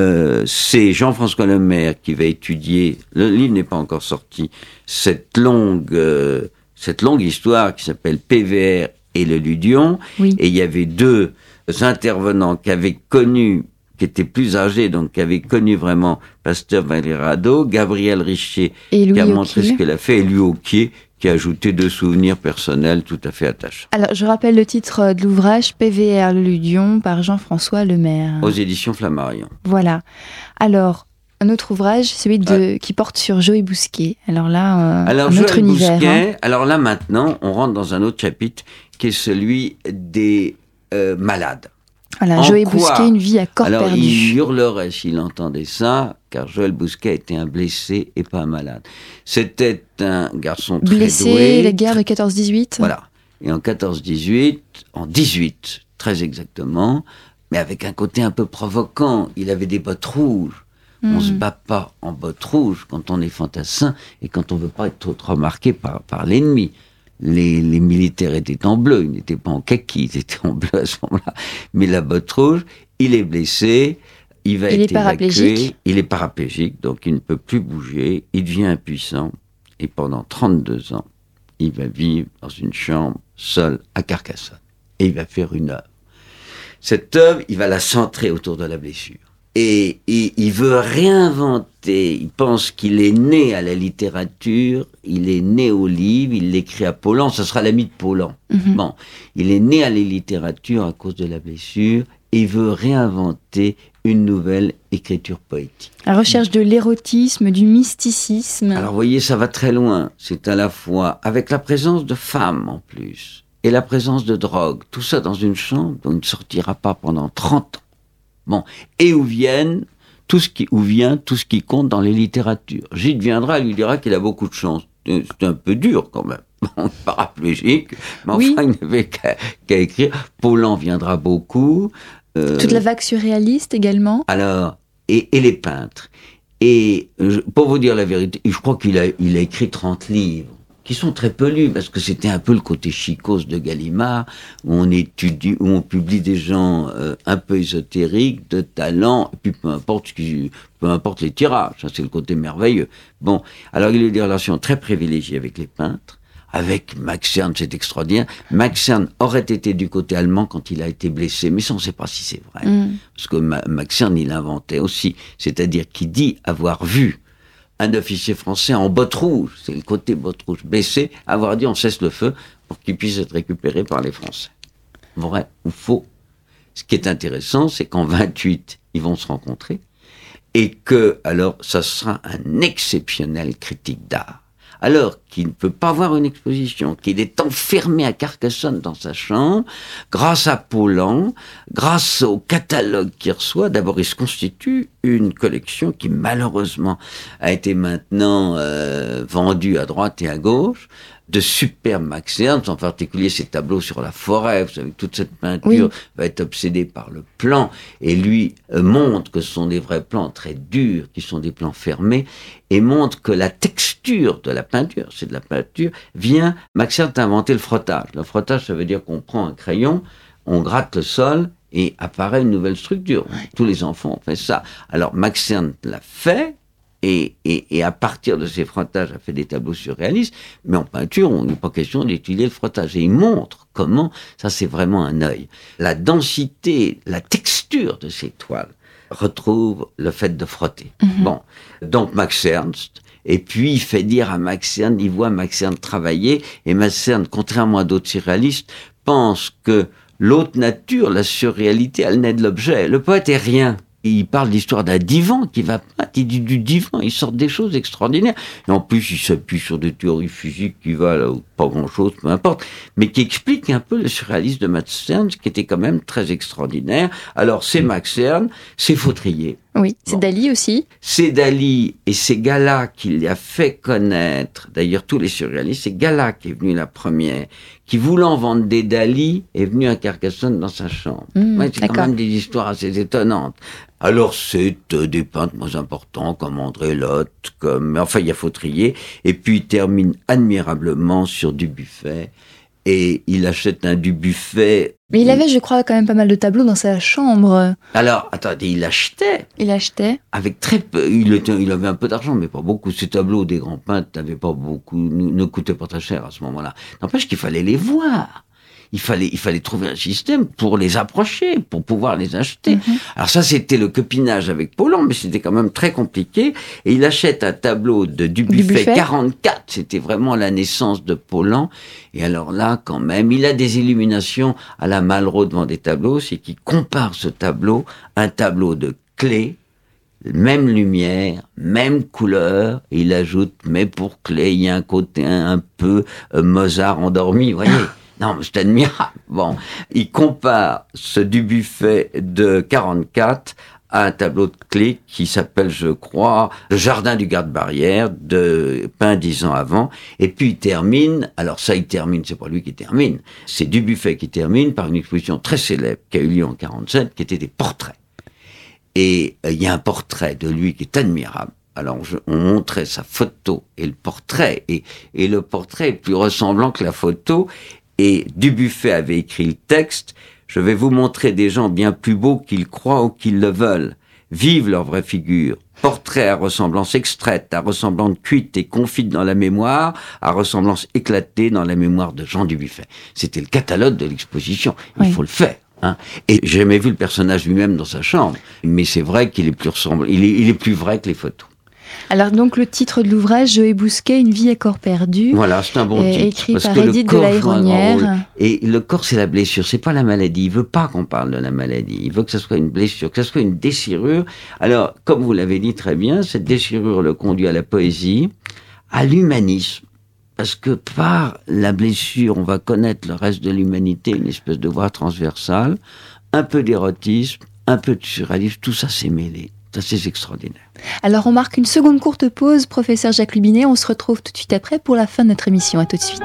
Speaker 3: C'est Jean-François Lemaire qui va étudier. Le livre n'est pas encore sorti. Cette longue histoire qui s'appelle PVR et le Ludion.
Speaker 2: Oui.
Speaker 3: Et il y avait deux intervenants qui avaient connu, qui étaient plus âgés, donc qui avaient connu vraiment Pasteur Valérado, Gabriel Richer,
Speaker 2: Et Louis
Speaker 3: qui a montré
Speaker 2: Wauquiez.
Speaker 3: ce qu'elle a fait, et Louis Wauquiez, qui a ajouté 2 souvenirs personnels tout à fait attachants.
Speaker 2: Alors, je rappelle le titre de l'ouvrage PVR le Ludion par Jean-François Lemaire.
Speaker 3: Aux éditions Flammarion.
Speaker 2: Voilà. Alors, un autre ouvrage, celui qui porte sur Joël Bousquet. Alors là,
Speaker 3: Alors,
Speaker 2: un autre
Speaker 3: Joël
Speaker 2: univers.
Speaker 3: Bousquet, alors là maintenant, on rentre dans un autre chapitre qui est celui des malades.
Speaker 2: Voilà,
Speaker 3: En
Speaker 2: Joël
Speaker 3: quoi
Speaker 2: Bousquet, une vie à corps
Speaker 3: Alors,
Speaker 2: perdu.
Speaker 3: il hurlerait s'il entendait ça, car Joël Bousquet était un blessé et pas un malade. C'était un garçon très
Speaker 2: Blessé,
Speaker 3: doué.
Speaker 2: la guerre de 14-18.
Speaker 3: Voilà. Et en 14-18, en 18, très exactement, mais avec un côté un peu provoquant, il avait des bottes rouges. On se bat pas en bottes rouges quand on est fantassin et quand on veut pas être trop remarqué par l'ennemi. Les militaires étaient en bleu, ils n'étaient pas en kaki, ils étaient en bleu à ce moment-là. Mais la botte rouge, il est blessé, il va être évacué, il est paraplégique, donc il ne peut plus bouger, il devient impuissant, et pendant 32 ans, il va vivre dans une chambre, seul, à Carcassonne. Et il va faire une œuvre. Cette œuvre, il va la centrer autour de la blessure. Et il veut réinventer, il pense qu'il est né à la littérature, il est né au livre, il l'écrit à Paulan, ça sera l'ami de Paulan. Bon, il est né à la littérature à cause de la blessure, et il veut réinventer une nouvelle écriture poétique.
Speaker 2: La recherche de l'érotisme, du mysticisme.
Speaker 3: Alors vous voyez, ça va très loin, c'est à la fois avec la présence de femmes en plus, et la présence de drogue, tout ça dans une chambre dont il ne sortira pas pendant 30 ans. Bon, et où vient tout ce qui compte dans les littératures. Gide viendra et lui dira qu'il a beaucoup de chance. C'est un peu dur quand même. Bon, paraplégique, mais enfin,
Speaker 2: Oui.
Speaker 3: il n'avait qu'à écrire. Paulan viendra beaucoup.
Speaker 2: Toute la vague surréaliste également.
Speaker 3: Alors, et les peintres. Et pour vous dire la vérité, je crois qu'il a écrit 30 livres, qui sont très peu lus, parce que c'était un peu le côté chicose de Gallimard, où on publie des gens un peu ésotériques, de talent, et puis peu importe les tirages, ça c'est le côté merveilleux. Bon, alors il a eu des relations très privilégiées avec les peintres, avec Max Ernst, c'est extraordinaire. Max Ernst aurait été du côté allemand quand il a été blessé, mais ça on ne sait pas si c'est vrai, parce que Max Ernst il inventait aussi, c'est-à-dire qu'il dit avoir vu un officier français en bottes rouges, c'est le côté bottes rouges, blessé, avoir dit on cesse le feu pour qu'il puisse être récupéré par les Français. Vrai ou faux? Ce qui est intéressant, c'est qu'en 28, ils vont se rencontrer et que, alors, ça sera un exceptionnel critique d'art. Alors qu'il ne peut pas voir une exposition, qu'il est enfermé à Carcassonne dans sa chambre, grâce à Paulan, grâce au catalogue qu'il reçoit, d'abord il se constitue une collection qui malheureusement a été maintenant vendue à droite et à gauche, de superbes Max Ernst, en particulier ses tableaux sur la forêt. Vous savez, toute cette peinture va être obsédée par le plan, et lui montre que ce sont des vrais plans très durs, qui sont des plans fermés, et montre que la texture de la peinture, c'est de la peinture, vient... Max Ernst a inventé le frottage. Le frottage, ça veut dire qu'on prend un crayon, on gratte le sol, et apparaît une nouvelle structure. Tous les enfants ont fait ça. Alors Max Ernst l'a fait, et à partir de ces frottages, a fait des tableaux surréalistes, mais en peinture, on n'est pas question d'étudier le frottage. Et il montre comment, ça c'est vraiment un œil, la densité, la texture de ces toiles retrouve le fait de frotter. Bon, donc Max Ernst, et puis il fait dire à Max Ernst, il voit Max Ernst travailler, et Max Ernst, contrairement à d'autres surréalistes, pense que l'autre nature, la surréalité, elle naît de l'objet. Le poète est rien. Il parle de l'histoire d'un divan qui va pas, il dit du divan, il sort des choses extraordinaires. Et en plus, il s'appuie sur des théories physiques qui valent pas grand-chose, peu importe, mais qui expliquent un peu le surréalisme de Max Ernst, qui était quand même très extraordinaire. Alors, c'est Max Ernst, c'est Fautrier.
Speaker 2: Oui, c'est Dali aussi.
Speaker 3: C'est Dali et c'est Gala qui l'a fait connaître. D'ailleurs, tous les surréalistes, c'est Gala qui est venu la première, qui voulant vendre des Dali, est venu à Carcassonne dans sa chambre. C'est quand même des histoires assez étonnantes. Alors, c'est des peintres moins importants, comme André Lotte, enfin, il y a Fautrier, et puis il termine admirablement sur Dubuffet, et il achète un Dubuffet.
Speaker 2: Mais il avait, je crois, quand même pas mal de tableaux dans sa chambre.
Speaker 3: Alors, attendez, il achetait. Avec très peu. Il avait un peu d'argent, mais pas beaucoup. Ces tableaux des grands peintres n'avaient pas beaucoup, ne coûtaient pas très cher à ce moment-là. N'empêche qu'il fallait les voir. Il fallait trouver un système pour les approcher, pour pouvoir les acheter. Alors ça, c'était le copinage avec Paulan, mais c'était quand même très compliqué. Et il achète un tableau de Dubuffet 44. C'était vraiment la naissance de Paulan. Et alors là, quand même, il a des illuminations à la Malraux devant des tableaux. C'est qu'il compare ce tableau à un tableau de Klee, même lumière, même couleur. Et il ajoute, mais pour Klee, il y a un côté un peu Mozart endormi, vous voyez. Non, mais c'est admirable. Bon, il compare ce Dubuffet de 44 à un tableau de Klee qui s'appelle, je crois, Le Jardin du garde-barrière, peint 10 ans avant. Et puis il termine, c'est pas lui qui termine, c'est Dubuffet qui termine par une exposition très célèbre qui a eu lieu en 47, qui était des portraits. Et il y a un portrait de lui qui est admirable. Alors, on montrait sa photo et le portrait, et le portrait est plus ressemblant que la photo. Et Dubuffet avait écrit le texte « Je vais vous montrer des gens bien plus beaux qu'ils croient ou qu'ils le veulent. Vive leur vraie figure. Portrait à ressemblance extraite, à ressemblance cuite et confite dans la mémoire, à ressemblance éclatée dans la mémoire de Jean Dubuffet. » C'était le catalogue de l'exposition. Il faut le faire. Et j'ai jamais vu le personnage lui-même dans sa chambre. Mais c'est vrai qu'il est plus ressemblant. Il est plus vrai que les photos.
Speaker 2: Alors donc le titre de l'ouvrage, Joé Bousquet, Une vie à corps perdu.
Speaker 3: Voilà, c'est un bon titre.
Speaker 2: Écrit par Edith de la Héronnière.
Speaker 3: Et le corps, c'est la blessure, c'est pas la maladie. Il veut pas qu'on parle de la maladie. Il veut que ça soit une blessure, que ça soit une déchirure. Alors, comme vous l'avez dit très bien, cette déchirure le conduit à la poésie, à l'humanisme. Parce que par la blessure, on va connaître le reste de l'humanité, une espèce de voie transversale, un peu d'érotisme, un peu de surréalisme, tout ça s'est mêlé. C'est extraordinaire.
Speaker 2: Alors on marque une seconde courte pause, professeur Jacques Lubinet, on se retrouve tout de suite après pour la fin de notre émission. À tout de suite.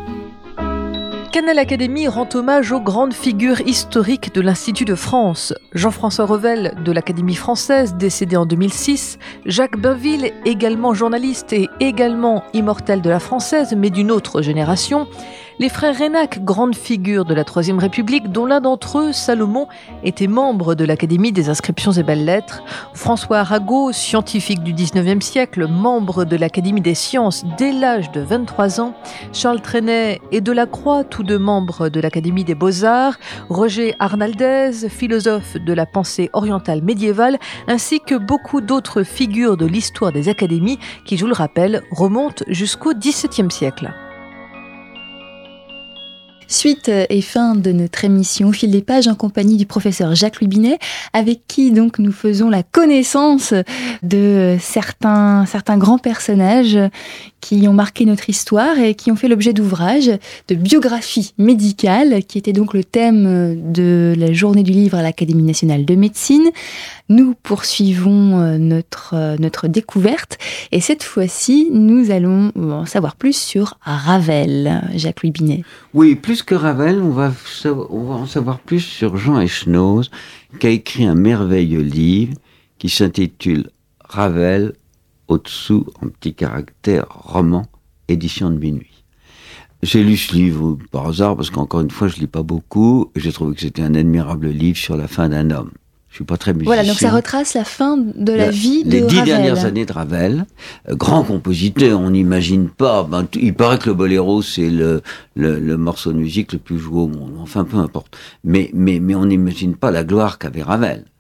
Speaker 5: Canal Académie rend hommage aux grandes figures historiques de l'Institut de France. Jean-François Revel de l'Académie française, décédé en 2006. Jacques Bainville, également journaliste et également immortel de la française, mais d'une autre génération. Les frères Reynac, grandes figures de la Troisième République, dont l'un d'entre eux, Salomon, était membre de l'Académie des inscriptions et belles-lettres. François Arago, scientifique du 19e siècle, membre de l'Académie des sciences dès l'âge de 23 ans. Charles Trenet et Delacroix, tous deux membres de l'Académie des beaux-arts. Roger Arnaldez, philosophe de la pensée orientale médiévale, ainsi que beaucoup d'autres figures de l'histoire des académies qui, je vous le rappelle, remontent jusqu'au XVIIe siècle.
Speaker 2: Suite et fin de notre émission Au fil des pages en compagnie du professeur Jacques Lubinet, avec qui donc nous faisons la connaissance de certains grands personnages qui ont marqué notre histoire et qui ont fait l'objet d'ouvrages, de biographies médicales, qui était donc le thème de la journée du livre à l'Académie nationale de médecine. Nous poursuivons notre découverte et cette fois-ci, nous allons en savoir plus sur Ravel, Jacques Lubinet.
Speaker 3: Oui, plus que Ravel, on va en savoir plus sur Jean Echenoz, qui a écrit un merveilleux livre qui s'intitule Ravel, au-dessous, en petit caractère, roman, édition de minuit. J'ai lu ce livre par hasard, parce qu'encore une fois, je lis pas beaucoup, et j'ai trouvé que c'était un admirable livre sur la fin d'un homme. Je suis pas très musicien.
Speaker 2: Voilà, donc ça retrace la fin de la vie de Ravel.
Speaker 3: Les 10 dernières années de Ravel, grand compositeur, on n'imagine pas. Il paraît que le boléro, c'est le morceau de musique le plus joué au monde. Enfin, peu importe. Mais on n'imagine pas la gloire qu'avait Ravel.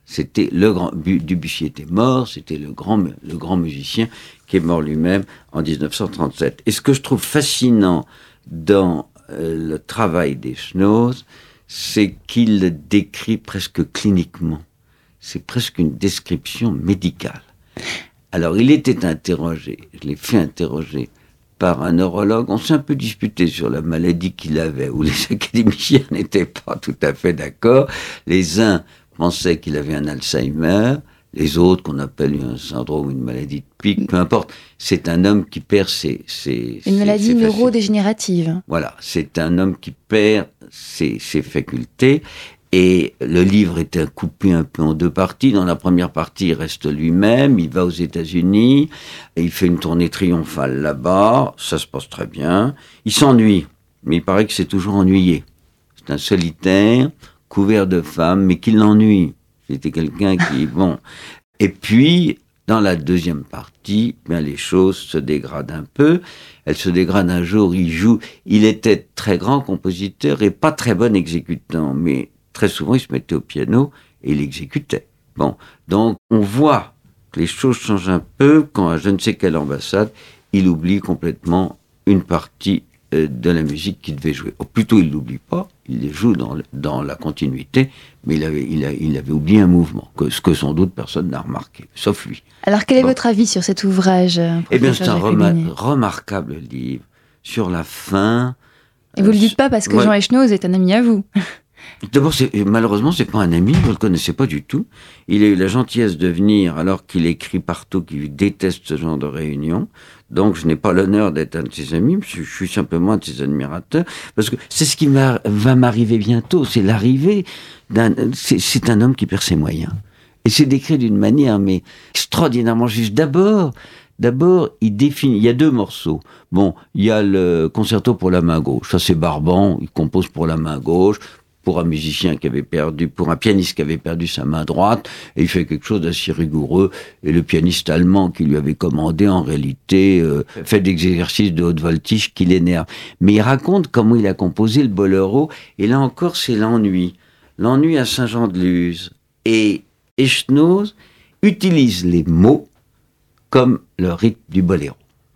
Speaker 3: C'était le grand... Debussy était mort, c'était le grand musicien qui est mort lui-même en 1937. Et ce que je trouve fascinant dans le travail d'Eschnoz, c'est qu'il le décrit presque cliniquement. C'est presque une description médicale. Alors, il était interrogé, je l'ai fait interroger par un neurologue. On s'est un peu disputé sur la maladie qu'il avait, où les académiciens n'étaient pas tout à fait d'accord. Les uns pensaient qu'il avait un Alzheimer, les autres qu'on appelle un syndrome ou une maladie de Pic, peu importe. C'est un homme qui perd
Speaker 2: une maladie neurodégénérative.
Speaker 3: Voilà, c'est un homme qui perd ses facultés. Et le livre était coupé un peu en deux parties. Dans la première partie, il reste lui-même, il va aux États-Unis, et il fait une tournée triomphale là-bas, ça se passe très bien. Il s'ennuie, mais il paraît que c'est toujours ennuyé. C'est un solitaire, couvert de femmes, mais qui l'ennuie. C'était quelqu'un qui... Bon. Et puis, dans la deuxième partie, bien, les choses se dégradent un peu. Elles se dégradent un jour, il joue. Il était très grand compositeur et pas très bon exécutant, mais très souvent, il se mettait au piano et il exécutait. Bon. Donc, on voit que les choses changent un peu quand, à je ne sais quelle ambassade, il oublie complètement une partie de la musique qu'il devait jouer. Ou plutôt, il l'oublie pas, il les joue dans la continuité, mais il avait oublié un mouvement, ce que sans doute personne n'a remarqué, sauf lui.
Speaker 2: Alors, quel est votre avis sur cet ouvrage,
Speaker 3: Eh bien, c'est un remarquable livre sur la fin.
Speaker 2: Et vous le dites pas parce que Jean Eschnoz est un ami à vous.
Speaker 3: D'abord, malheureusement, c'est pas un ami, je le connaissais pas du tout. Il a eu la gentillesse de venir alors qu'il écrit partout qu'il déteste ce genre de réunion. Donc, je n'ai pas l'honneur d'être un de ses amis, je suis simplement un de ses admirateurs, parce que c'est ce qui va m'arriver bientôt, c'est l'arrivée c'est un homme qui perd ses moyens. Et c'est décrit d'une manière, mais extraordinairement juste. D'abord, il définit, il y a deux morceaux. Bon, il y a le concerto pour la main gauche, ça c'est Barban, il compose pour la main gauche, pour un musicien pour un pianiste qui avait perdu sa main droite, et il fait quelque chose d'assez rigoureux, et le pianiste allemand qui lui avait commandé, en réalité, fait des exercices de haute voltige qui l'énervent. Mais il raconte comment il a composé le boléro, et là encore, c'est l'ennui. L'ennui à Saint-Jean-de-Luz. Et Eschnoz utilise les mots comme le rythme du boléro.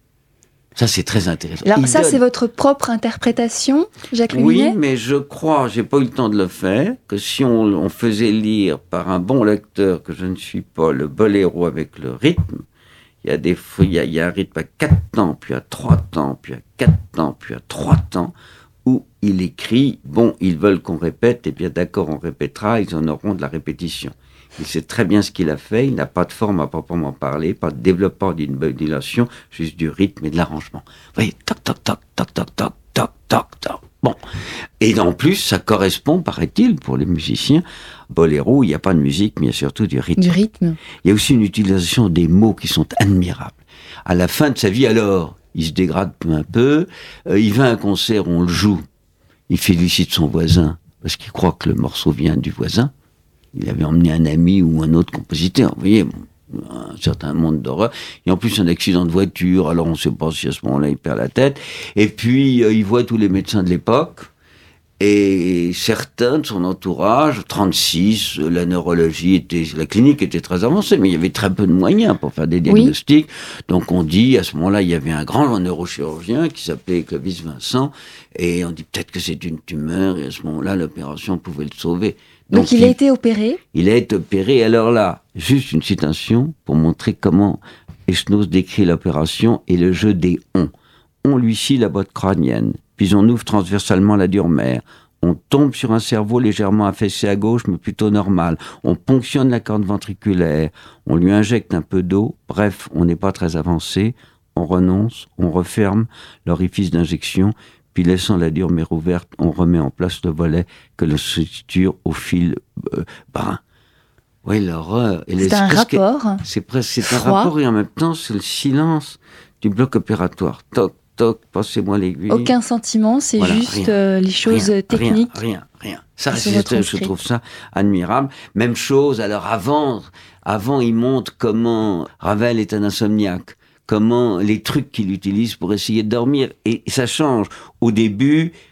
Speaker 3: Ça, c'est très intéressant.
Speaker 2: Alors c'est votre propre interprétation, Jacques Luminet ?
Speaker 3: Oui, mais je crois, j'ai pas eu le temps de le faire, que si on faisait lire par un bon lecteur, que je ne suis pas, le boléro avec le rythme, il y a un rythme à 4 temps, puis à 3 temps, puis à 4 temps, puis à 3 temps, où il écrit, bon, ils veulent qu'on répète, et bien d'accord, on répétera, ils en auront de la répétition. Il sait très bien ce qu'il a fait, il n'a pas de forme à proprement parler, pas de développement d'une modulation, juste du rythme et de l'arrangement. Vous voyez, toc, toc, toc, toc, toc, toc, toc, toc, toc. Bon. Et en plus, ça correspond, paraît-il, pour les musiciens, boléro, il n'y a pas de musique, mais il y a surtout du rythme.
Speaker 2: Du rythme.
Speaker 3: Il y a aussi une utilisation des mots qui sont admirables. À la fin de sa vie, alors, il se dégrade peu à peu, il va à un concert, on le joue, il félicite son voisin, parce qu'il croit que le morceau vient du voisin. Il avait emmené un ami ou un autre compositeur, vous voyez, un certain monde d'horreur. Et en plus, un accident de voiture, alors on ne sait pas si à ce moment-là, il perd la tête. Et puis, il voit tous les médecins de l'époque, et certains de son entourage, 36, la clinique était très avancée, mais il y avait très peu de moyens pour faire des diagnostics. Oui. Donc on dit, à ce moment-là, il y avait un grand neurochirurgien qui s'appelait Clovis Vincent, et on dit peut-être que c'est une tumeur, et à ce moment-là, l'opération pouvait le sauver.
Speaker 2: Donc il a été opéré ?
Speaker 3: Il a été opéré. Alors là, juste une citation pour montrer comment Eschnoz décrit l'opération et le jeu des « on ». On lui scie la boîte crânienne, puis on ouvre transversalement la dure-mère. On tombe sur un cerveau légèrement affaissé à gauche, mais plutôt normal. On ponctionne la corne ventriculaire. On lui injecte un peu d'eau. Bref, on n'est pas très avancé. On renonce, on referme l'orifice d'injection, puis laissant la dure-mère ouverte, on remet en place le volet que l'on suture au fil brun. Oui, l'horreur.
Speaker 2: C'est un rapport.
Speaker 3: C'est un rapport et en même temps, c'est le silence du bloc opératoire. Toc, toc, passez-moi l'aiguille.
Speaker 2: Aucun sentiment, c'est voilà, juste les choses techniques.
Speaker 3: Rien. Ça, je trouve ça admirable. Même chose, alors avant, il montre comment Ravel est un insomniaque. Comment les trucs qu'il utilise pour essayer de dormir. Et ça change. Au début,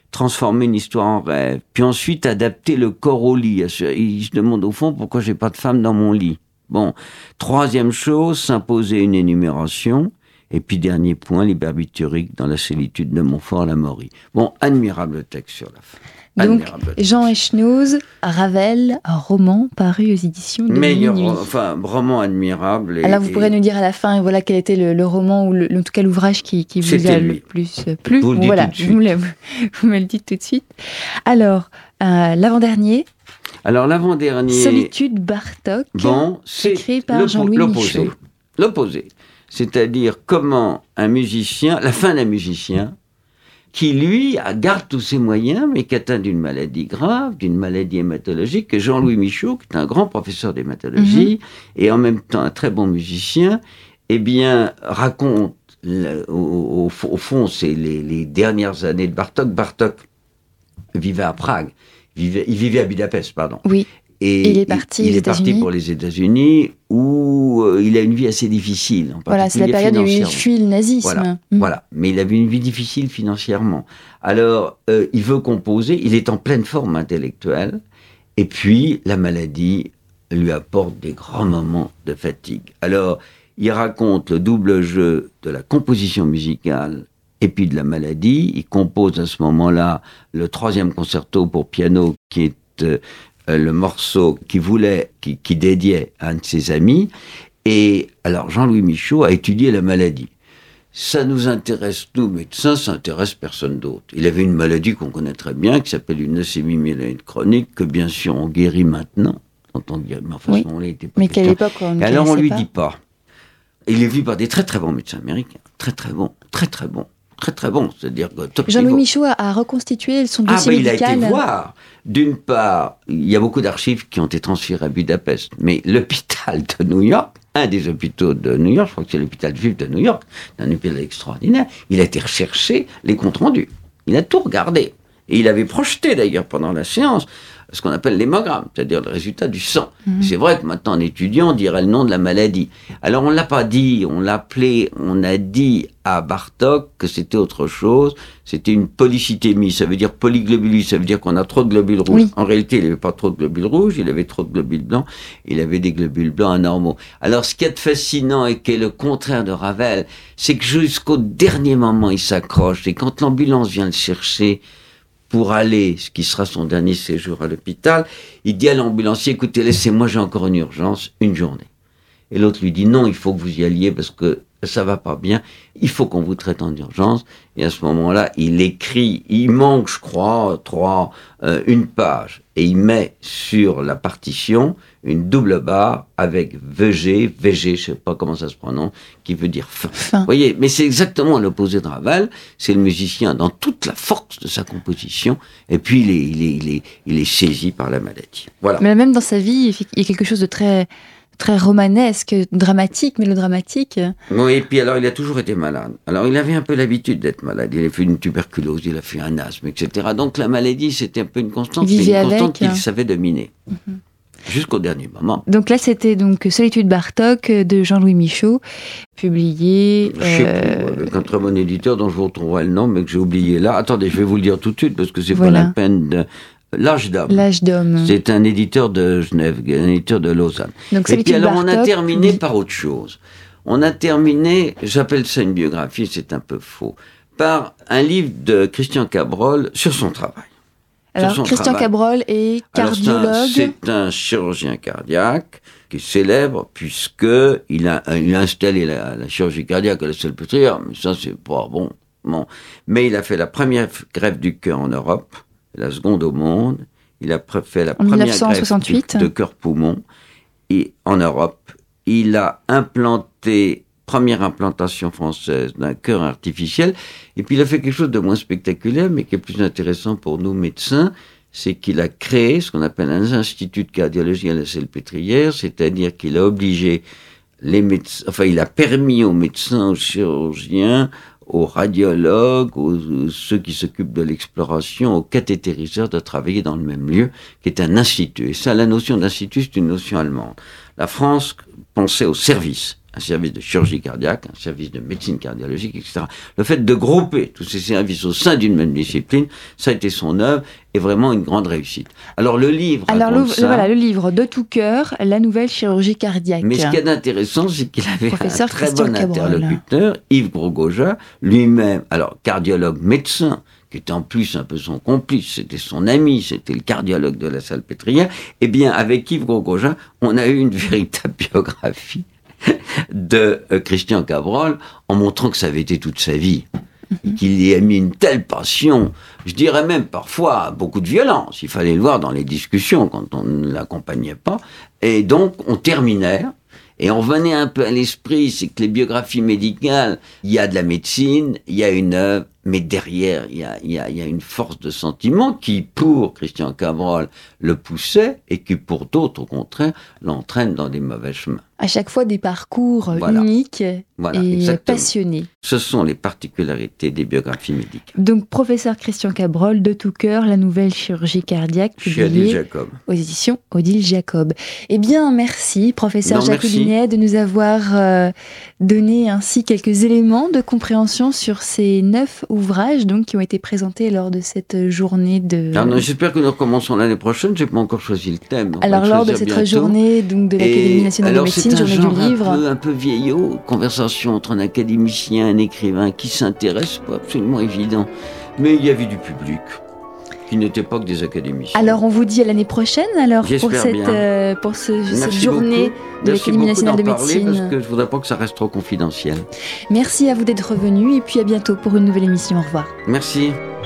Speaker 3: transformer une histoire en rêve, puis ensuite adapter le corps au lit. Il se demande au fond pourquoi j'ai pas de femme dans mon lit. Bon, troisième chose, s'imposer une énumération. Et puis dernier point, l'hyperbiturique dans la solitude de Montfort-l'Amaury. Bon, admirable texte sur la fin.
Speaker 2: Donc, Jean Echenoz, Ravel, un roman paru aux éditions de Minuit.
Speaker 3: Roman admirable.
Speaker 2: Alors, vous pourrez nous dire à la fin, voilà, quel était le roman, ou en tout cas l'ouvrage qui vous a le plus plu.
Speaker 3: Vous le dites tout de suite.
Speaker 2: Vous me le dites tout de suite. Alors, l'avant-dernier.
Speaker 3: Alors, l'avant-dernier...
Speaker 2: Solitude Bartók, écrit par Jean-Louis Michaud.
Speaker 3: L'opposé. C'est-à-dire comment un musicien, la fin d'un musicien, qui lui garde tous ses moyens, mais qui atteint d'une maladie grave, d'une maladie hématologique, que Jean-Louis Michaud, qui est un grand professeur d'hématologie, et en même temps un très bon musicien, raconte, au fond, c'est les dernières années de Bartók. Bartók vivait à Prague, il vivait à Budapest, pardon.
Speaker 2: Oui. Et il est parti
Speaker 3: pour les États-Unis, où il a une vie assez difficile.
Speaker 2: Voilà, c'est la période où il fuit le nazisme.
Speaker 3: Voilà. Mais il avait une vie difficile financièrement. Alors, il veut composer, il est en pleine forme intellectuelle, et puis la maladie lui apporte des grands moments de fatigue. Alors, il raconte le double jeu de la composition musicale et puis de la maladie. Il compose à ce moment-là le 3e concerto pour piano, qui est... le morceau qui dédiait à un de ses amis. Et alors, Jean-Louis Michaud a étudié la maladie. Ça nous intéresse, nous, médecins, ça intéresse personne d'autre. Il avait une maladie qu'on connaît très bien, qui s'appelle une leucémie myéloïde chronique, que bien sûr on guérit maintenant.
Speaker 2: Mais qu'à l'époque, on ne
Speaker 3: alors, on lui dit pas. Il est vu par des très très bons médecins américains. Très très bons. C'est-à-dire que
Speaker 2: Jean-Louis Michaud a reconstitué son dossier médical.
Speaker 3: Il a été voir. D'une part, il y a beaucoup d'archives qui ont été transférées à Budapest, mais l'hôpital de New York, un des hôpitaux de New York, je crois que c'est l'hôpital juif de New York, un hôpital extraordinaire, il a été rechercher les comptes rendus. Il a tout regardé. Et il avait projeté d'ailleurs pendant la séance ce qu'on appelle l'hémogramme, c'est-à-dire le résultat du sang. C'est vrai que maintenant, un étudiant dirait le nom de la maladie. Alors, on ne l'a pas dit, on l'a appelé, on a dit à Bartók que c'était autre chose, c'était une polycythémie, ça veut dire polyglobulie, ça veut dire qu'on a trop de globules rouges. Oui. En réalité, il n'avait pas trop de globules rouges, il avait trop de globules blancs, il avait des globules blancs anormaux. Alors, ce qui est fascinant et qui est le contraire de Ravel, c'est que jusqu'au dernier moment, il s'accroche, et quand l'ambulance vient le chercher, pour aller, ce qui sera son dernier séjour à l'hôpital, il dit à l'ambulancier, écoutez, laissez-moi, j'ai encore une urgence, une journée. Et l'autre lui dit, non, il faut que vous y alliez parce que ça va pas bien, il faut qu'on vous traite en urgence. Et à ce moment-là, il écrit, il manque, je crois, une page. Et il met sur la partition une double barre avec VG, je sais pas comment ça se prononce, qui veut dire fin. Vous voyez, mais c'est exactement l'opposé de Ravel. C'est le musicien dans toute la force de sa composition. Et puis, il est saisi par la maladie. Voilà.
Speaker 2: Mais même dans sa vie, il y a quelque chose de très romanesque, dramatique, mélodramatique.
Speaker 3: Oui, et puis alors il a toujours été malade. Alors il avait un peu l'habitude d'être malade. Il a fait une tuberculose, il a fait un asthme, etc. Donc la maladie, c'était un peu une constante, qu'il savait dominer. Jusqu'au dernier moment.
Speaker 2: Donc là, c'était donc Solitude Bartók de Jean-Louis Michaud, publié...
Speaker 3: Je sais plus, avec un très bon éditeur dont je vous retrouverai le nom, mais que j'ai oublié là. Attendez, je vais vous le dire tout de suite, parce que c'est pas la peine de... L'âge d'homme. C'est un éditeur de Genève, un éditeur de Lausanne.
Speaker 2: Donc,
Speaker 3: et puis alors, on a terminé par autre chose. On a terminé, j'appelle ça une biographie, c'est un peu faux, par un livre de Christian Cabrol sur son travail.
Speaker 2: Alors, Christian Cabrol est cardiologue.
Speaker 3: C'est un chirurgien cardiaque qui est célèbre puisqu'il a installé la chirurgie cardiaque à la Salpêtrière, mais ça, c'est pas bon. Mais il a fait la première greffe du cœur en Europe, la seconde au monde. Il a fait la première greffe de cœur-poumon en Europe. Il a implanté, première implantation française d'un cœur artificiel. Et puis il a fait quelque chose de moins spectaculaire, mais qui est plus intéressant pour nous médecins, c'est qu'il a créé ce qu'on appelle un institut de cardiologie à la Salpêtrière, c'est-à-dire qu'il a obligé les médecins, il a permis aux médecins, aux chirurgiens, aux radiologues, ceux qui s'occupent de l'exploration, aux cathétériseurs de travailler dans le même lieu, qui est un institut. Et ça, la notion d'institut, c'est une notion allemande. La France pensait au service. un service de chirurgie cardiaque, un service de médecine cardiologique, etc. Le fait de grouper tous ces services au sein d'une même discipline, ça a été son œuvre et vraiment une grande réussite. Alors le livre
Speaker 2: le livre De tout cœur, la nouvelle chirurgie cardiaque.
Speaker 3: Mais ce qui est intéressant, c'est qu'il avait
Speaker 2: Professeur
Speaker 3: un très
Speaker 2: Christian
Speaker 3: bon
Speaker 2: Cabrol.
Speaker 3: interlocuteur, Yves Gros-Goja, lui-même, alors cardiologue médecin, qui était en plus un peu son complice, c'était son ami, c'était le cardiologue de la Salpêtrière. Eh bien, avec Yves Gros-Goja, on a eu une véritable biographie de Christian Cabrol, en montrant que ça avait été toute sa vie, qu'il y a mis une telle passion, je dirais même parfois beaucoup de violence, il fallait le voir dans les discussions quand on ne l'accompagnait pas, et donc on terminait, et on venait un peu à l'esprit, c'est que les biographies médicales, il y a de la médecine, il y a une œuvre, mais derrière, il y a une force de sentiment qui, pour Christian Cabrol, le poussait, et qui, pour d'autres, au contraire, l'entraîne dans des mauvais chemins.
Speaker 2: À chaque fois, des parcours uniques et passionnés.
Speaker 3: Ce sont les particularités des biographies médicales.
Speaker 2: Donc, professeur Christian Cabrol, De tout cœur, la nouvelle chirurgie cardiaque, publiée aux éditions Odile Jacob. Eh bien, merci, professeur Jacobinet, de nous avoir donné ainsi quelques éléments de compréhension sur ces 9 ouvrages donc, qui ont été présentés lors de cette journée de...
Speaker 3: Alors, j'espère que nous recommençons l'année prochaine, je n'ai pas encore choisi le thème.
Speaker 2: Alors, lors de cette journée donc, de l'Académie nationale de médecine, journée du livre.
Speaker 3: Un peu vieillot, conversation entre un académicien et un écrivain qui s'intéresse, pas absolument évident. Mais il y avait du public qui n'était pas que des académiciens.
Speaker 2: Alors on vous dit à l'année prochaine alors pour cette journée de l'Académie nationale de médecine.
Speaker 3: Parce que je voudrais pas que ça reste trop confidentiel.
Speaker 2: Merci à vous d'être revenus et puis à bientôt pour une nouvelle émission. Au revoir.
Speaker 3: Merci.